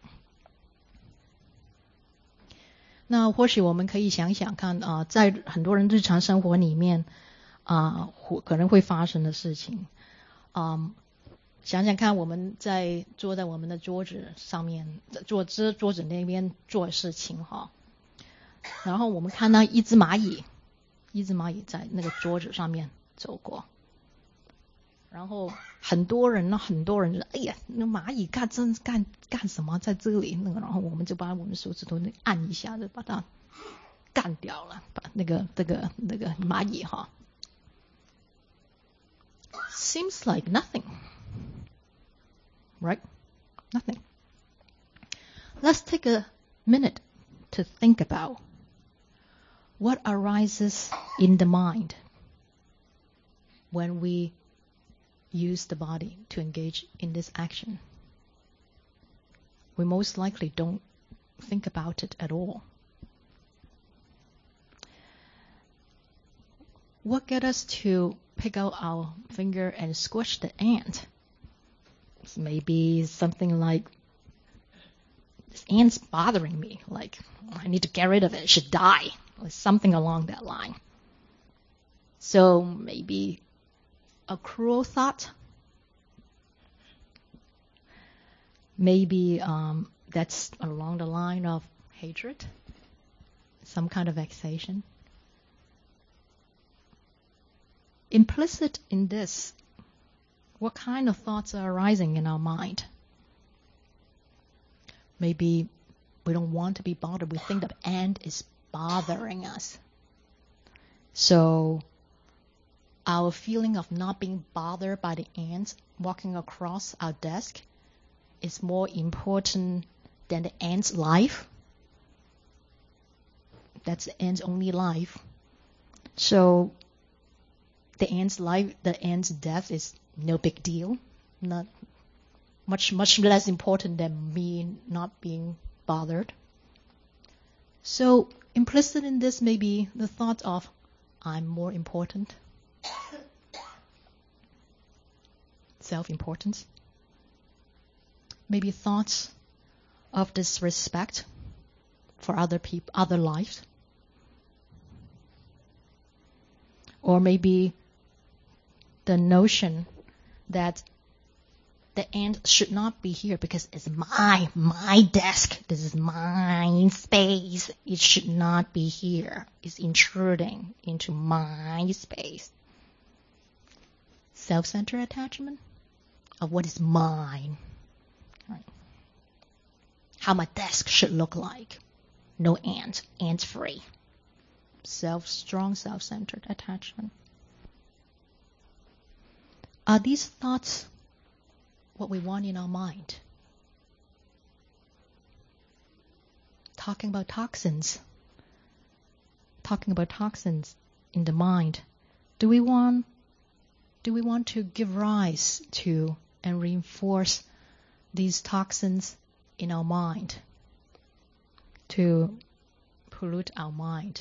那或许我们可以想想看在很多人日常生活里面可能会发生的事情。想想看，我们坐在我们的桌子上面，桌子那边做事情哈。然后我们看到一只蚂蚁在那个桌子上面走过，然后很多人说，哎呀，那蚂蚁干什么在这里？那个，然后我们就把我们手指头按一下，就把它干掉了，把那个蚂蚁哈。Seems like nothing, right? Nothing. Let's take a minute to think about what arises in the mind when we use the body to engage in this action. We most likely don't think about it at all. What gets us to pick out our finger and squish the ant? Maybe something like, this ant's bothering me, like I need to get rid of it, it should die, or something along that line. So maybe a cruel thought. Maybe that's along the line of hatred, some kind of vexation. Implicit in this, what kind of thoughts are arising in our mind? Maybe we don't want to be bothered. We think the ant is bothering us. So our feeling of not being bothered by the ants walking across our desk is more important than the ant's life. That's the ant's only life. So the ant's death is no big deal. Not much less important than me not being bothered. So implicit in this may be the thought of I'm more important. Self-importance. Maybe thoughts of disrespect for other people, other lives. Or maybe the notion that the ant should not be here because it's my desk. This is my space. It should not be here. It's intruding into my space. Self-centered attachment of what is mine. Right. How my desk should look like. No ant free. Strong self-centered attachment. Are these thoughts what we want in our mind? Talking about toxins in the mind. Do we want to give rise to and reinforce these toxins in our mind to pollute our mind?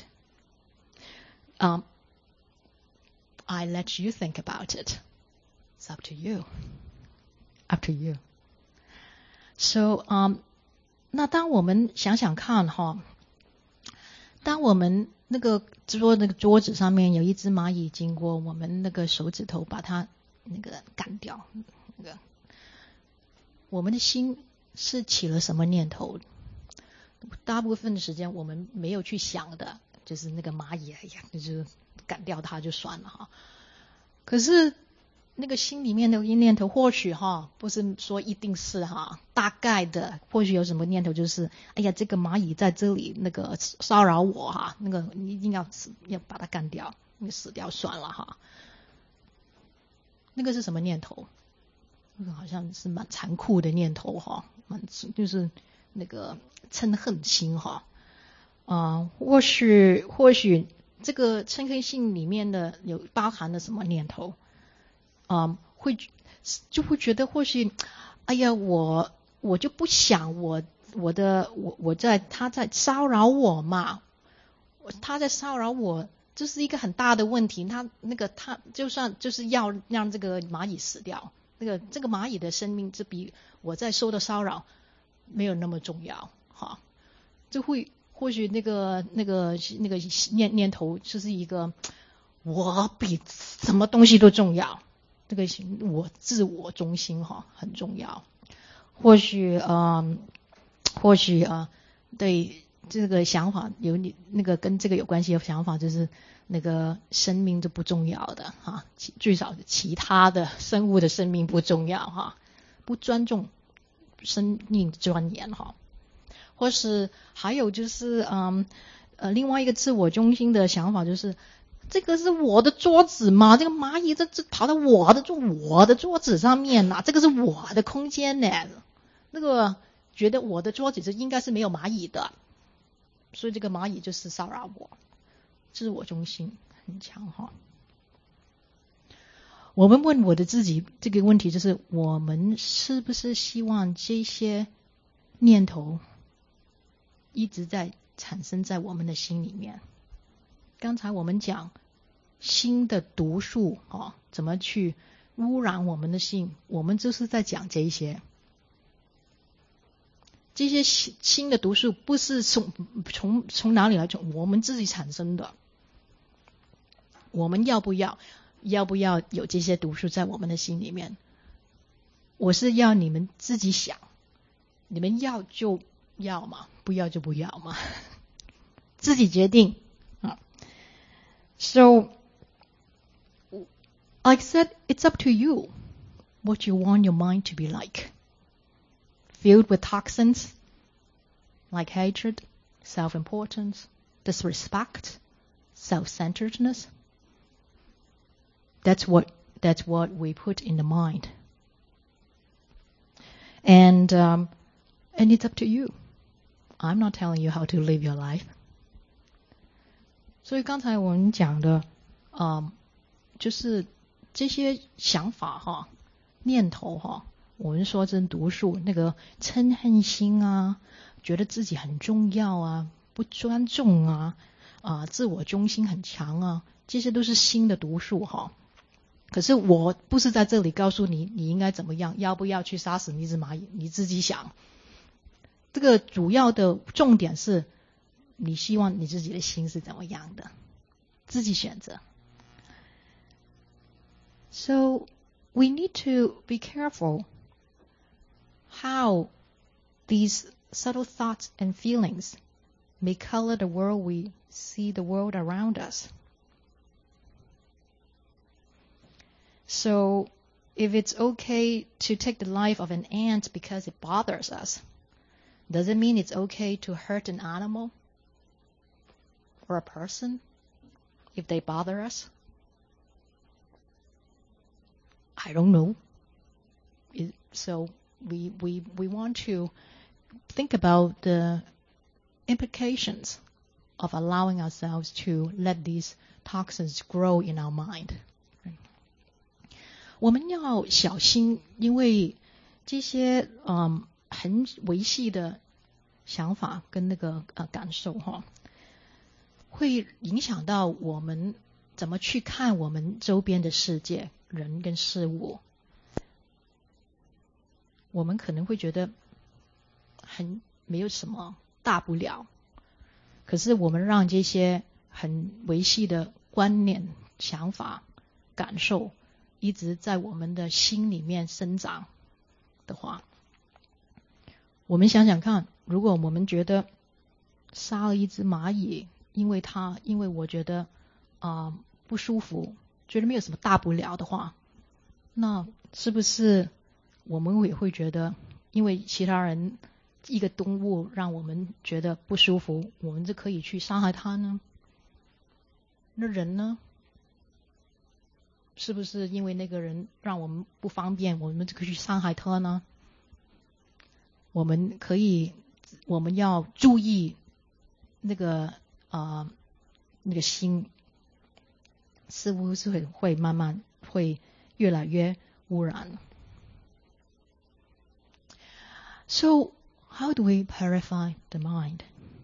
I let you think about it. It's up to you. Up to you. So, 那当我们想想看哈，当我们那个桌子上面有一只蚂蚁经过，我们那个手指头把它那个干掉，那个我们的心是起了什么念头？大部分的时间我们没有去想的，就是那个蚂蚁，哎呀，就是干掉它就算了哈。可是那个心里面的念头，或许哈，不是说一定是哈，大概的，或许有什么念头就是，哎呀，这个蚂蚁在这里那个骚扰我哈，那个你一定要把它干掉，你死掉算了哈。那个是什么念头？那个好像是蛮残酷的念头哈，就是那个嗔恨心哈。或许这个嗔恨心里面的有包含了什么念头？就会觉得或许，哎呀，我就不想他在骚扰我嘛，他在骚扰我，这是一个很大的问题。他就算就是要让这个蚂蚁死掉，这个蚂蚁的生命，这比我在受的骚扰没有那么重要哈。就会或许那个念头就是一个，我比什么东西都重要。这个自我中心哈很重要，或许对这个想法有你那个跟这个有关系的想法，就是那个生命就不重要的哈，最少其他的生物的生命不重要哈，不尊重生命尊严哈，或是还有就是另外一个自我中心的想法就是。这个是我的桌子嘛？这个蚂蚁这跑到我的桌子上面啦，这个是我的空间呢。那个觉得我的桌子应该是没有蚂蚁的，所以这个蚂蚁就是骚扰我，自我中心很强哈。我们问我的自己这个问题，就是我们是不是希望这些念头一直在产生在我们的心里面？刚才我们讲心的毒素怎么去污染我们的心，我们就是在讲这些心的毒素不是从哪里来，从我们自己产生的。我们要不要有这些毒素在我们的心里面？我是要你们自己想，你们要就要嘛，不要就不要嘛，自己决定。So, like I said, it's up to you what you want your mind to be like. Filled with toxins like hatred, self-importance, disrespect, self-centeredness. That's what we put in the mind. And it's up to you. I'm not telling you how to live your life. 所以刚才我们讲的，就是这些想法哈、念头哈，我们说这毒素，那个嗔恨心啊，觉得自己很重要啊，不尊重啊， 自我中心很强啊，这些都是新的毒素哈。可是我不是在这里告诉你你应该怎么样，要不要去杀死那只蚂蚁，你自己想。这个主要的重点是你希望你自己的心是怎么样的，自己选择。So we need to be careful how these subtle thoughts and feelings may color the world we see the world around us. So if it's okay to take the life of an ant because it bothers us, does it mean it's okay to hurt an animal or a person if they bother us? I don't know. So we want to think about the implications of allowing ourselves to let these toxins grow in our mind. 我们要小心，因为这些很维系的想法跟那个感受哈，会影响到我们怎么去看我们周边的世界、人跟事物。我们可能会觉得很没有什么大不了，可是我们让这些很维系的观念、想法、感受一直在我们的心里面生长的话，我们想想看，如果我们觉得杀了一只蚂蚁，因为我觉得不舒服，觉得没有什么大不了的话，那是不是我们也会觉得，因为其他人一个动物让我们觉得不舒服，我们就可以去伤害它呢？那人呢？是不是因为那个人让我们不方便，我们就可以去伤害他呢？我们要注意那个心，似乎是会慢慢会越来越污染。So how do we purify the mind?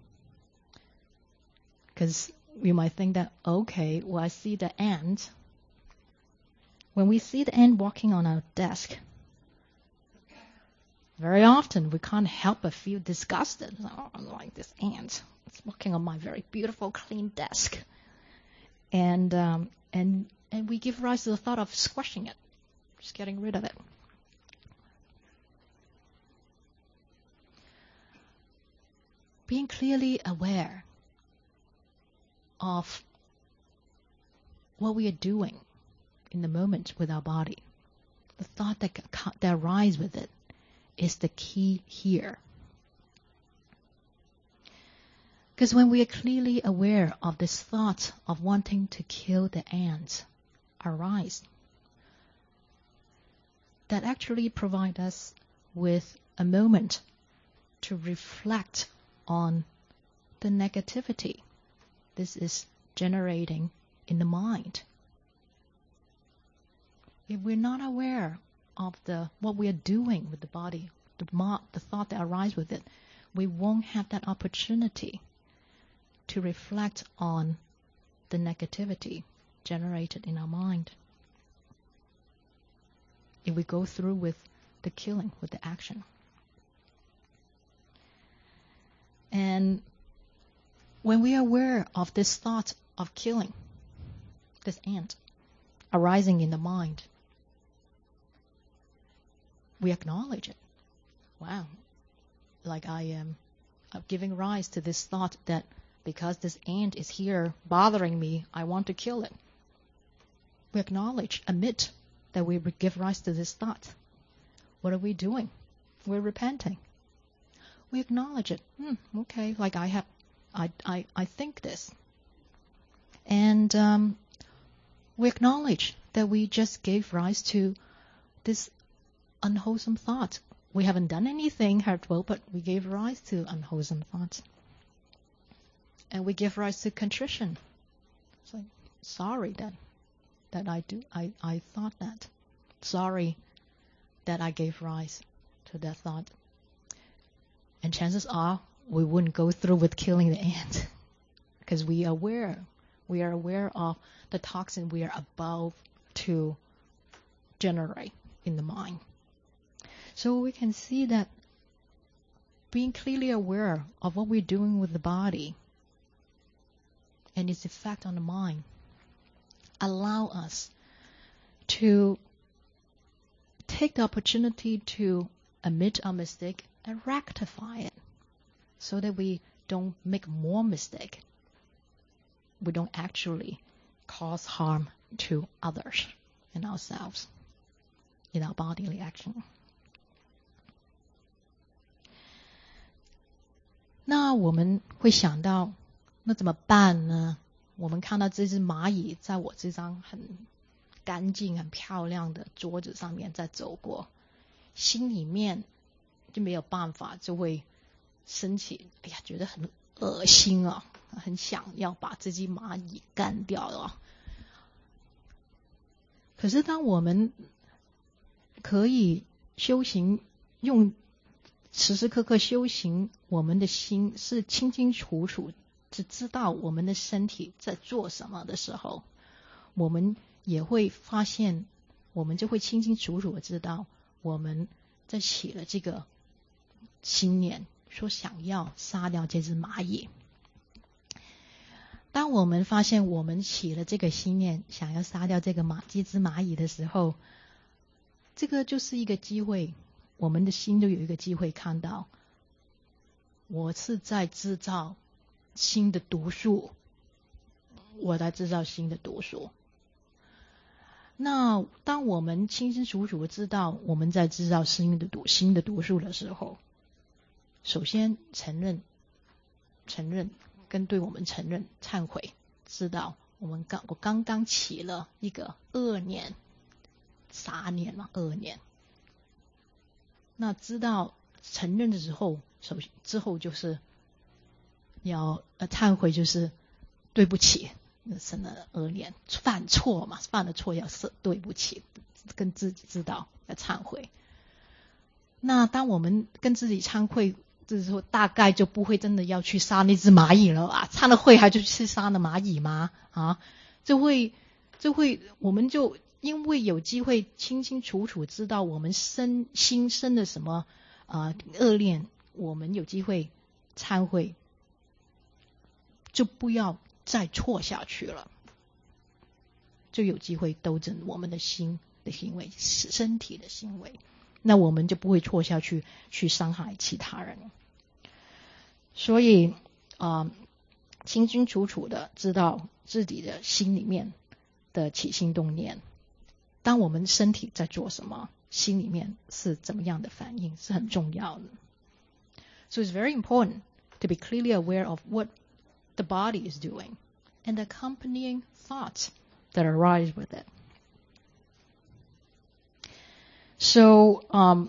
Because we might think that, okay, well, I see the ant. When we see the ant walking on our desk, very often we can't help but feel disgusted. Oh, I'm like this ant. It's walking on my very beautiful, clean desk. And we give rise to the thought of squashing it, just getting rid of it. Being clearly aware of what we are doing in the moment with our body, the thought that arises with it, is the key here. Because when we are clearly aware of this thought of wanting to kill the ants arise, that actually provides us with a moment to reflect on the negativity this is generating in the mind. If we're not aware of what we are doing with the body, the thought that arises with it, we won't have that opportunity to reflect on the negativity generated in our mind. If we go through with the killing, with the action. And when we are aware of this thought of killing, this ant arising in the mind, we acknowledge it. Wow, like I am giving rise to this thought that because this ant is here bothering me, I want to kill it. We acknowledge, admit that we give rise to this thought. What are we doing? We're repenting. We acknowledge it. Okay, like I think this. And we acknowledge that we just gave rise to this unwholesome thought. We haven't done anything hurtful, but we gave rise to unwholesome thoughts. And we give rise to contrition. It's like, sorry that I thought that. Sorry that I gave rise to that thought. And chances are we wouldn't go through with killing the ant. because we are aware of the toxin we are about to generate in the mind. So we can see that being clearly aware of what we're doing with the body and its effect on the mind allow us to take the opportunity to admit our mistake and rectify it so that we don't make more mistake. We don't actually cause harm to others and ourselves in our bodily action. 那我们会想到，那怎么办呢？我们看到这只蚂蚁在我这张很干净、很漂亮的桌子上面在走过，心里面就没有办法，就会升起，哎呀，觉得很恶心啊，很想要把这只蚂蚁干掉啊。可是当我们可以修行，用时时刻刻修行，我们的心是清清楚楚只知道我们的身体在做什么的时候，我们也会发现，我们就会清清楚楚的知道我们在起了这个心念，说想要杀掉这只蚂蚁。当我们发现我们起了这个心念，想要杀掉这只蚂蚁的时候，这个就是一个机会，我们的心就有一个机会看到，我是在制造新的毒素，我在制造新的毒素。那当我们清清楚楚的知道我们在制造新的毒素的时候，首先承认，跟对我们承认，忏悔，知道我刚刚起了一个恶念，啥念嘛？恶念。那知道承认的时候，之后就是要忏悔，就是对不起，生了恶念，犯错嘛，犯了错要对不起，跟自己知道要忏悔。那当我们跟自己忏悔的时候，大概就不会真的要去杀那只蚂蚁了吧？忏了悔还就去杀了蚂蚁吗？啊，我们就因为有机会清清楚楚知道我们心生的什么恶念，我们有机会忏悔，就不要再错下去了，就有机会纠正我们的心的行为，身体的行为，那我们就不会错下去伤害其他人。所以清清楚楚的知道自己的心里面的起心动念，当我们身体在做什么，心里面是怎么样的反应，是很重要的。So it's very important to be clearly aware of what the body is doing and the accompanying thoughts that arise with it. So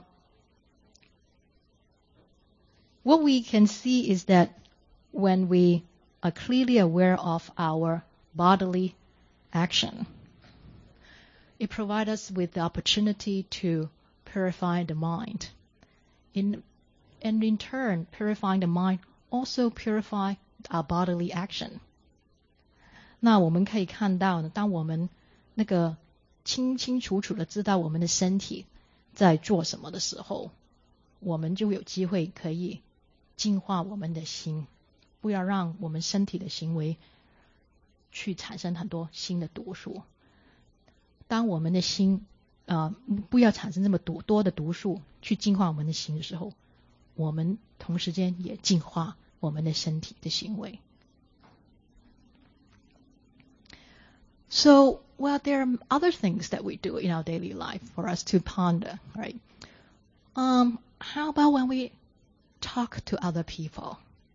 what we can see is that when we are clearly aware of our bodily action, it provides us with the opportunity to purify the mind. And in turn, purifying the mind also purify our bodily action. 那我们可以看到呢，当我们那个清清楚楚的知道我们的身体在做什么的时候，我们就有机会可以净化我们的心，不要让我们身体的行为去产生很多新的毒素。当我们的心不要产生这么多的毒素去净化我们的心的时候，我们同时间也净化我们的身体的行为。So, well, there are other things that we do in our daily life for us to ponder, right? How about when we talk to other people?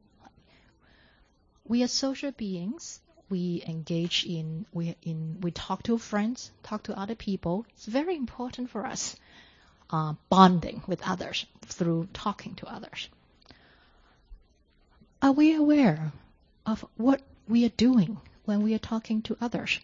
We are social beings. We engage we talk to friends, talk to other people. It's very important for us bonding with others through talking to others. Are we aware of what we are doing when we are talking to others?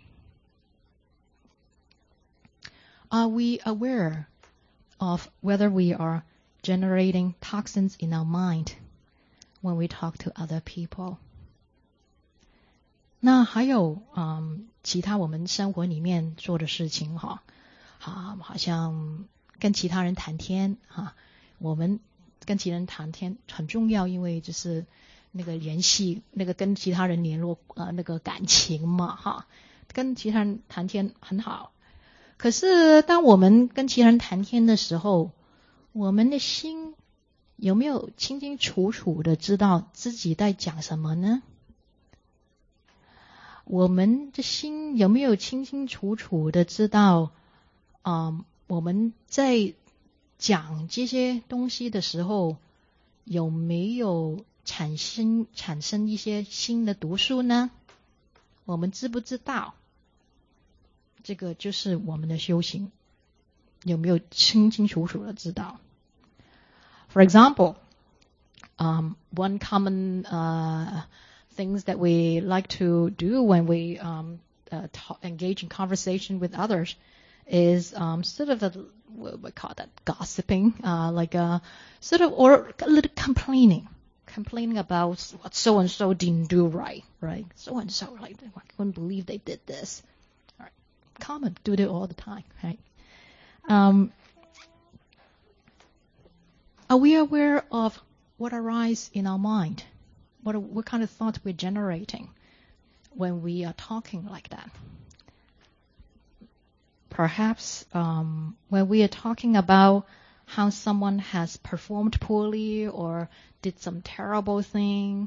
Are we aware of whether we are generating toxins in our mind when we talk to other people? 那还有其他我们生活里面做的事情哈，好像跟其他人谈天哈，我们跟其他人谈天很重要，因为就是那个联系，那个跟其他人联络那个感情嘛哈，跟其他人谈天很好。可是当我们跟其他人谈天的时候，我们的心有没有清清楚楚的知道自己在讲什么呢？我们的心有没有清清楚楚的知道我们在讲这些东西的时候有没有产生一些新的毒素呢？我们知不知道？这个就是我们的修行，有没有清清楚楚的知道？ For example, one common things that we like to do when we engage in conversation with others is sort of what we call that gossiping, like sort of, or a little complaining about what so and so didn't do right. So and so, like, I couldn't believe they did this. All right, common, do it all the time, right? Are we aware of what arises in our mind? What kind of thoughts we're generating when we are talking like that? Perhaps when we are talking about how someone has performed poorly or did some terrible thing,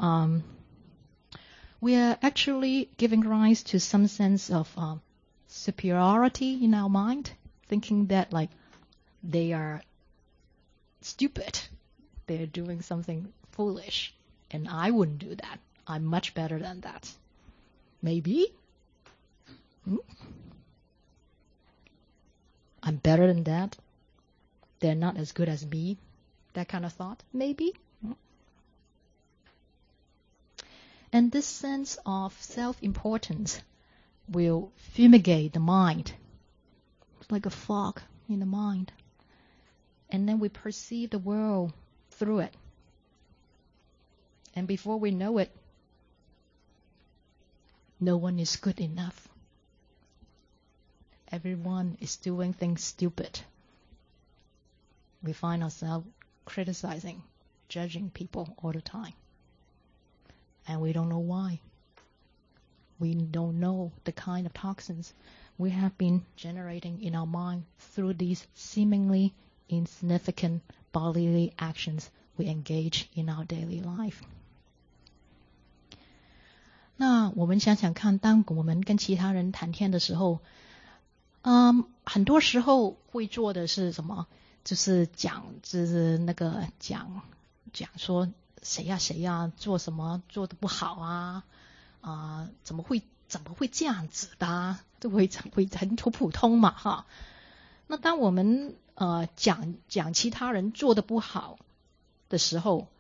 we are actually giving rise to some sense of superiority in our mind, thinking that like they are stupid, they're doing something foolish, and I wouldn't do that. I'm much better than that. Maybe I'm better than that. They're not as good as me. That kind of thought, maybe. And this sense of self-importance will fumigate the mind. It's like a fog in the mind. And then we perceive the world through it. And before we know it, no one is good enough. Everyone is doing things stupid. We find ourselves criticizing, judging people all the time. And we don't know why. We don't know the kind of toxins we have been generating in our mind through these seemingly insignificant bodily actions we engage in our daily life. 那我们想想看，当我们跟其他人谈天的时候，很多时候会做的是什么？就是讲说谁呀做什么做得不好啊，怎么会这样子的啊？都会很普通嘛哈。那当我们讲其他人做得不好的时候，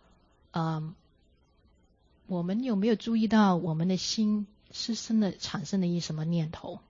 我们有没有注意到我们的心是产生了一什么念头？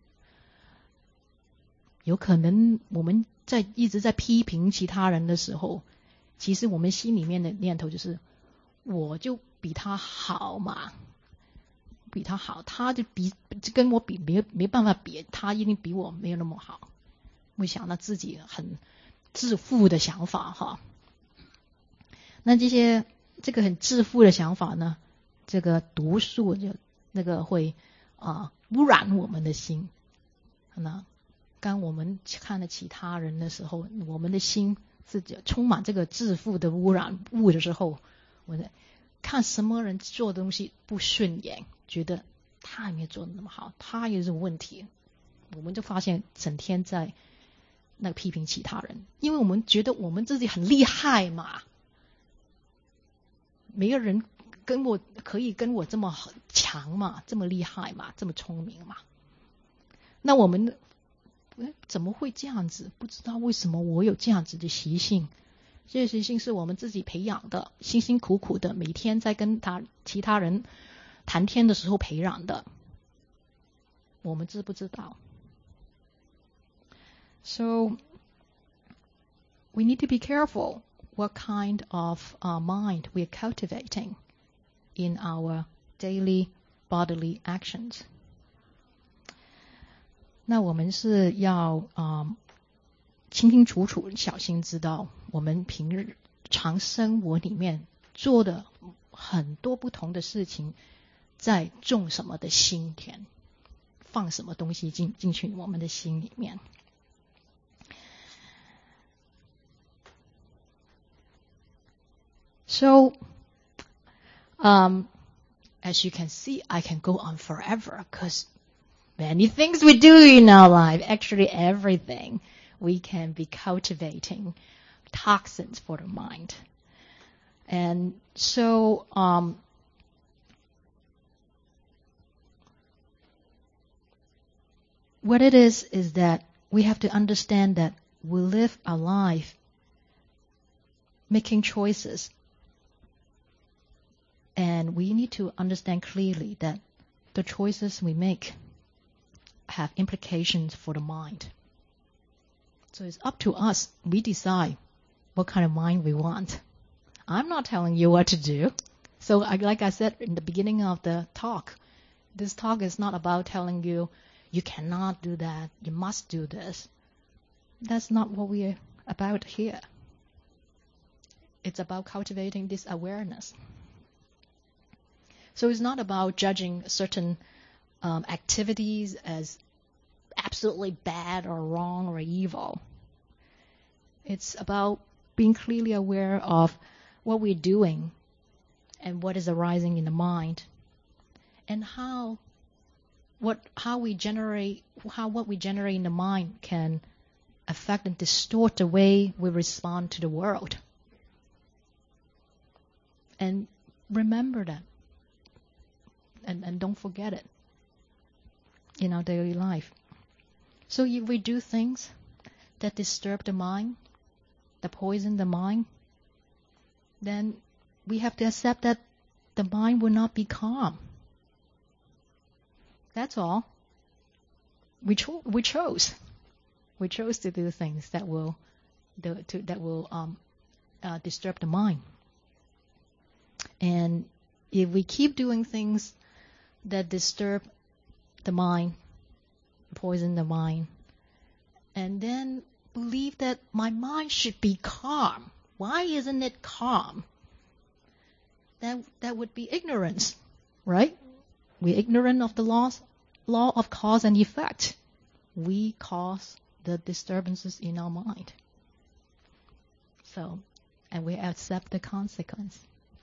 有可能我们一直在批评其他人的时候，其实我们心里面的念头就是我就比他好嘛，比他好，他就跟我比没办法比，他一定比我没有那么好，会想到自己很自负的想法哈。那这个很自负的想法呢，这个毒素就那个会污染我们的心。那当我们看了其他人的时候，我们的心是充满这个自负的污染物的时候，我们看什么人做的东西不顺眼，觉得他也没有做得那么好，他也有问题，我们就发现整天在那个批评其他人，因为我们觉得我们自己很厉害嘛，没有人可以跟我这么强嘛，这么厉害嘛，这么聪明嘛。那我们怎么会这样子？不知道为什么我有这样子的习性。这些习性是我们自己培养的，辛辛苦苦的，每天在跟其他人谈天的时候培养的。我们知不知道？ So we need to be careful what kind of mind we're cultivating in our daily bodily actions. 那我们是要清清楚楚小心知道我们平日常生活里面做的很多不同的事情在种什么的心田，放什么东西进去我们的心里面。So, as you can see, I can go on forever because many things we do in our life, actually everything, we can be cultivating toxins for the mind. And so, what it is that we have to understand that we live our life making choices. And we need to understand clearly that the choices we make have implications for the mind. So it's up to us. We decide what kind of mind we want. I'm not telling you what to do. So like I said in the beginning of the talk, this talk is not about telling you, you cannot do that, you must do this. That's not what we're about here. It's about cultivating this awareness. So it's not about judging certain activities as absolutely bad or wrong or evil. It's about being clearly aware of what we're doing and what is arising in the mind, and what we generate in the mind can affect and distort the way we respond to the world. And remember that. And don't forget it in our daily life. So if we do things that disturb the mind, that poison the mind, then we have to accept that the mind will not be calm. That's all. We chose to do things that will disturb the mind. And if we keep doing things that disturb the mind, poison the mind, and then believe that my mind should be calm. Why isn't it calm? That would be ignorance, right? We're ignorant of the law of cause and effect. We cause the disturbances in our mind. So, and we accept the consequence.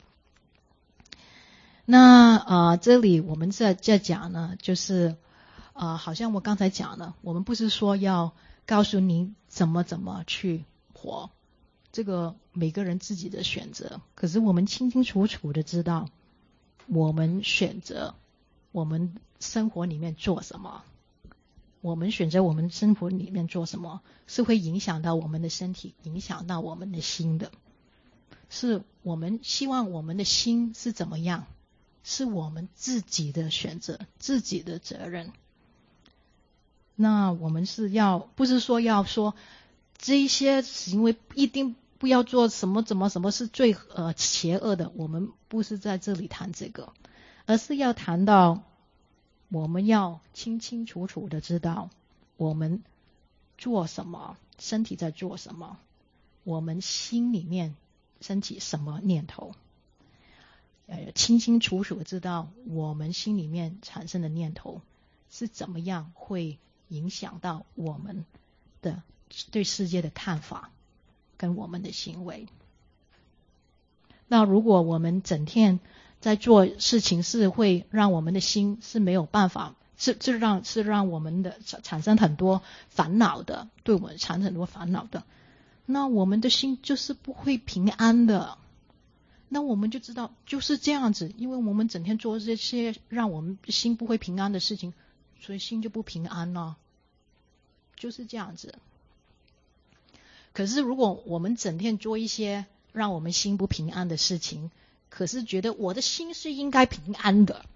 那这里我们在讲呢，就是好像我刚才讲的，我们不是说要告诉你怎么去活，这个每个人自己的选择。可是我们清清楚楚的知道，我们选择我们生活里面做什么，我们选择我们生活里面做什么，是会影响到我们的身体，影响到我们的心的。是我们希望我们的心是怎么样，是我们自己的选择，自己的责任。那我们不是说要说这一些行为一定不要做什么是最邪恶的，我们不是在这里谈这个，而是要谈到我们要清清楚楚的知道我们做什么，身体在做什么，我们心里面升起什么念头，清清楚楚的知道我们心里面产生的念头是怎么样会影响到我们的对世界的看法跟我们的行为。那如果我们整天在做事情是会让我们的心是没有办法，是让我们的产生很多烦恼的，对我们产生很多烦恼的，那我们的心就是不会平安的。那我们就知道就是这样子，因为我们整天做这些让我们心不会平安的事情，所以心就不平安了，就是这样子。可是如果我们整天做一些让我们心不平安的事情，可是觉得我的心是应该平安的，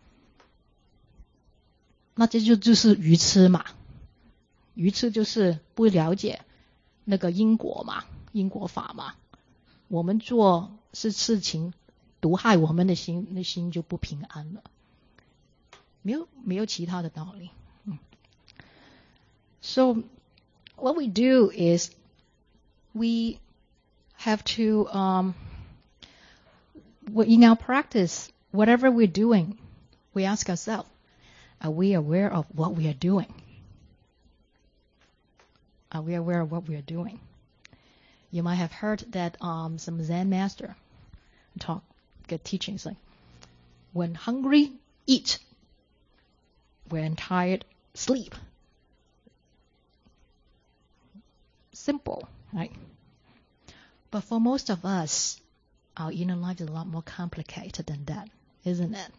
那这就是愚痴嘛。愚痴就是不了解那个因果嘛，因果法嘛。我们做事情毒害我们的心，那心就不平安了。 没有其他的道理。So what we do is we have to in our practice, whatever we're doing, we ask ourselves, are we aware of what we are doing? Are we aware of what we are doing? You might have heard that some Zen master get teachings like, when hungry, eat. When tired, sleep. Simple, right? But for most of us, our inner life is a lot more complicated than that, isn't it?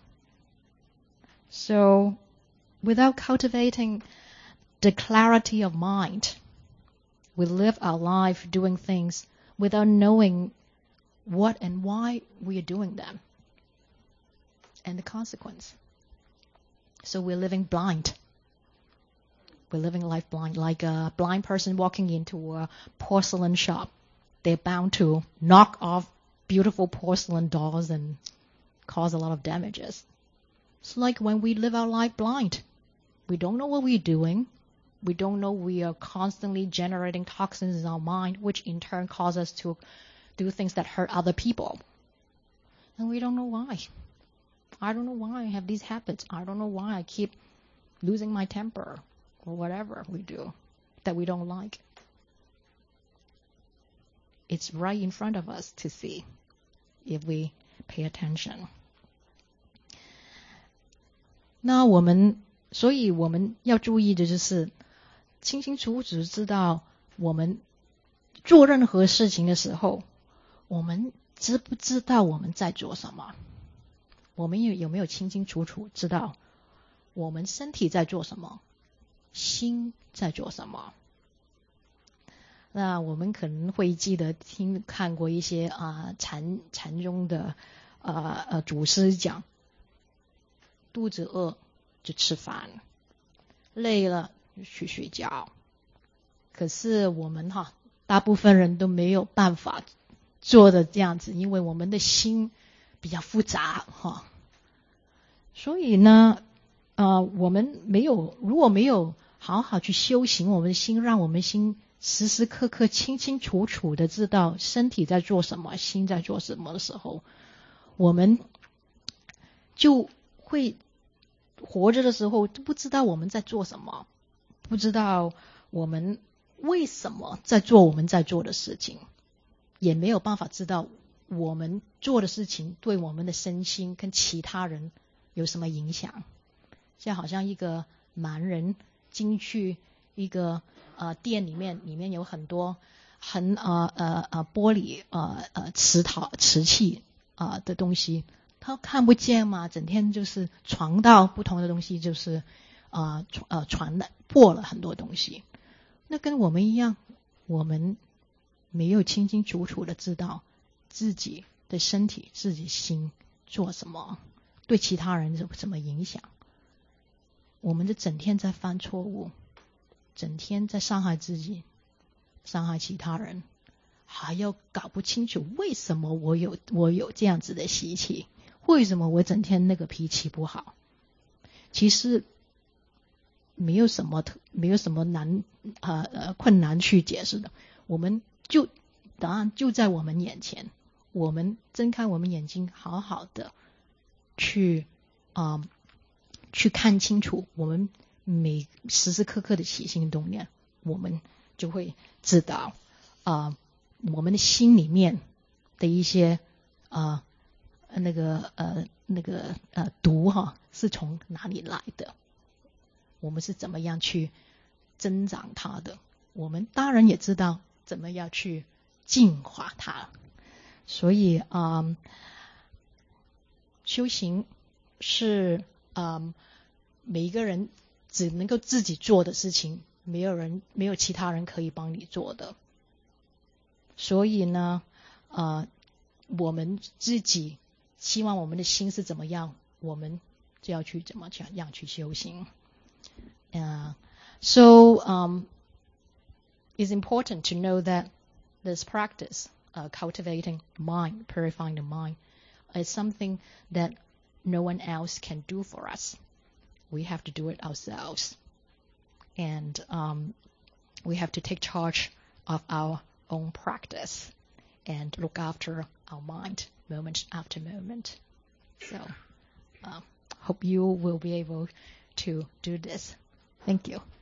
So, without cultivating the clarity of mind, we live our life doing things without knowing what and why we are doing them and the consequence. So we're living blind. We're living life blind, like a blind person walking into a porcelain shop. They're bound to knock off beautiful porcelain dolls and cause a lot of damages. It's like when we live our life blind. We don't know what we're doing. We don't know we are constantly generating toxins in our mind, which in turn cause us to do things that hurt other people. And we don't know why. I don't know why I have these habits. I don't know why I keep losing my temper or whatever we do that we don't like. It's right in front of us to see if we pay attention. 那所以我们要注意的就是清清楚楚知道我们做任何事情的时候，我们知不知道我们在做什么？我们有没有清清楚楚知道我们身体在做什么，心在做什么？那我们可能会记得看过一些禅宗的祖师讲，肚子饿就吃饭，累了就去睡觉。可是我们大部分人都没有办法做的这样子，因为我们的心比较复杂所以呢我们如果没有好好去修行我们的心，让我们心时时刻刻清清楚楚的知道身体在做什么，心在做什么的时候，我们就会活着的时候不知道我们在做什么，不知道我们为什么在做我们在做的事情，也没有办法知道我们做的事情对我们的身心跟其他人有什么影响。就好像一个盲人进去一个店里面有很多玻璃瓷器的东西，他看不见嘛，整天就是撞到不同的东西，就是破了很多东西。那跟我们一样，我们没有清清楚楚的知道自己的身体自己心做什么，对其他人有什么影响。我们就整天在犯错误，整天在伤害自己，伤害其他人，还要搞不清楚为什么我有这样子的习气，为什么我整天那个脾气不好。其实没有什么困难去解释的，答案就在我们眼前，我们睁开我们眼睛，好好的去看清楚我们时时刻刻的起心动念，我们就会知道我们的心里面的一些毒是从哪里来的，我们是怎么样去增长它的，我们当然也知道怎么样去净化它。所以修行是每一个人只能够自己做的事情，没有其他人可以帮你做的。所以呢我们自己希望我们的心是怎么样，我们就要去怎么样去修行。So it's important to know that this practice, cultivating mind, purifying the mind, is something that no one else can do for us. we have to do it ourselves. And we have to take charge of our own practice and look after our mind moment after moment. So hope you will be able to do this. Thank you.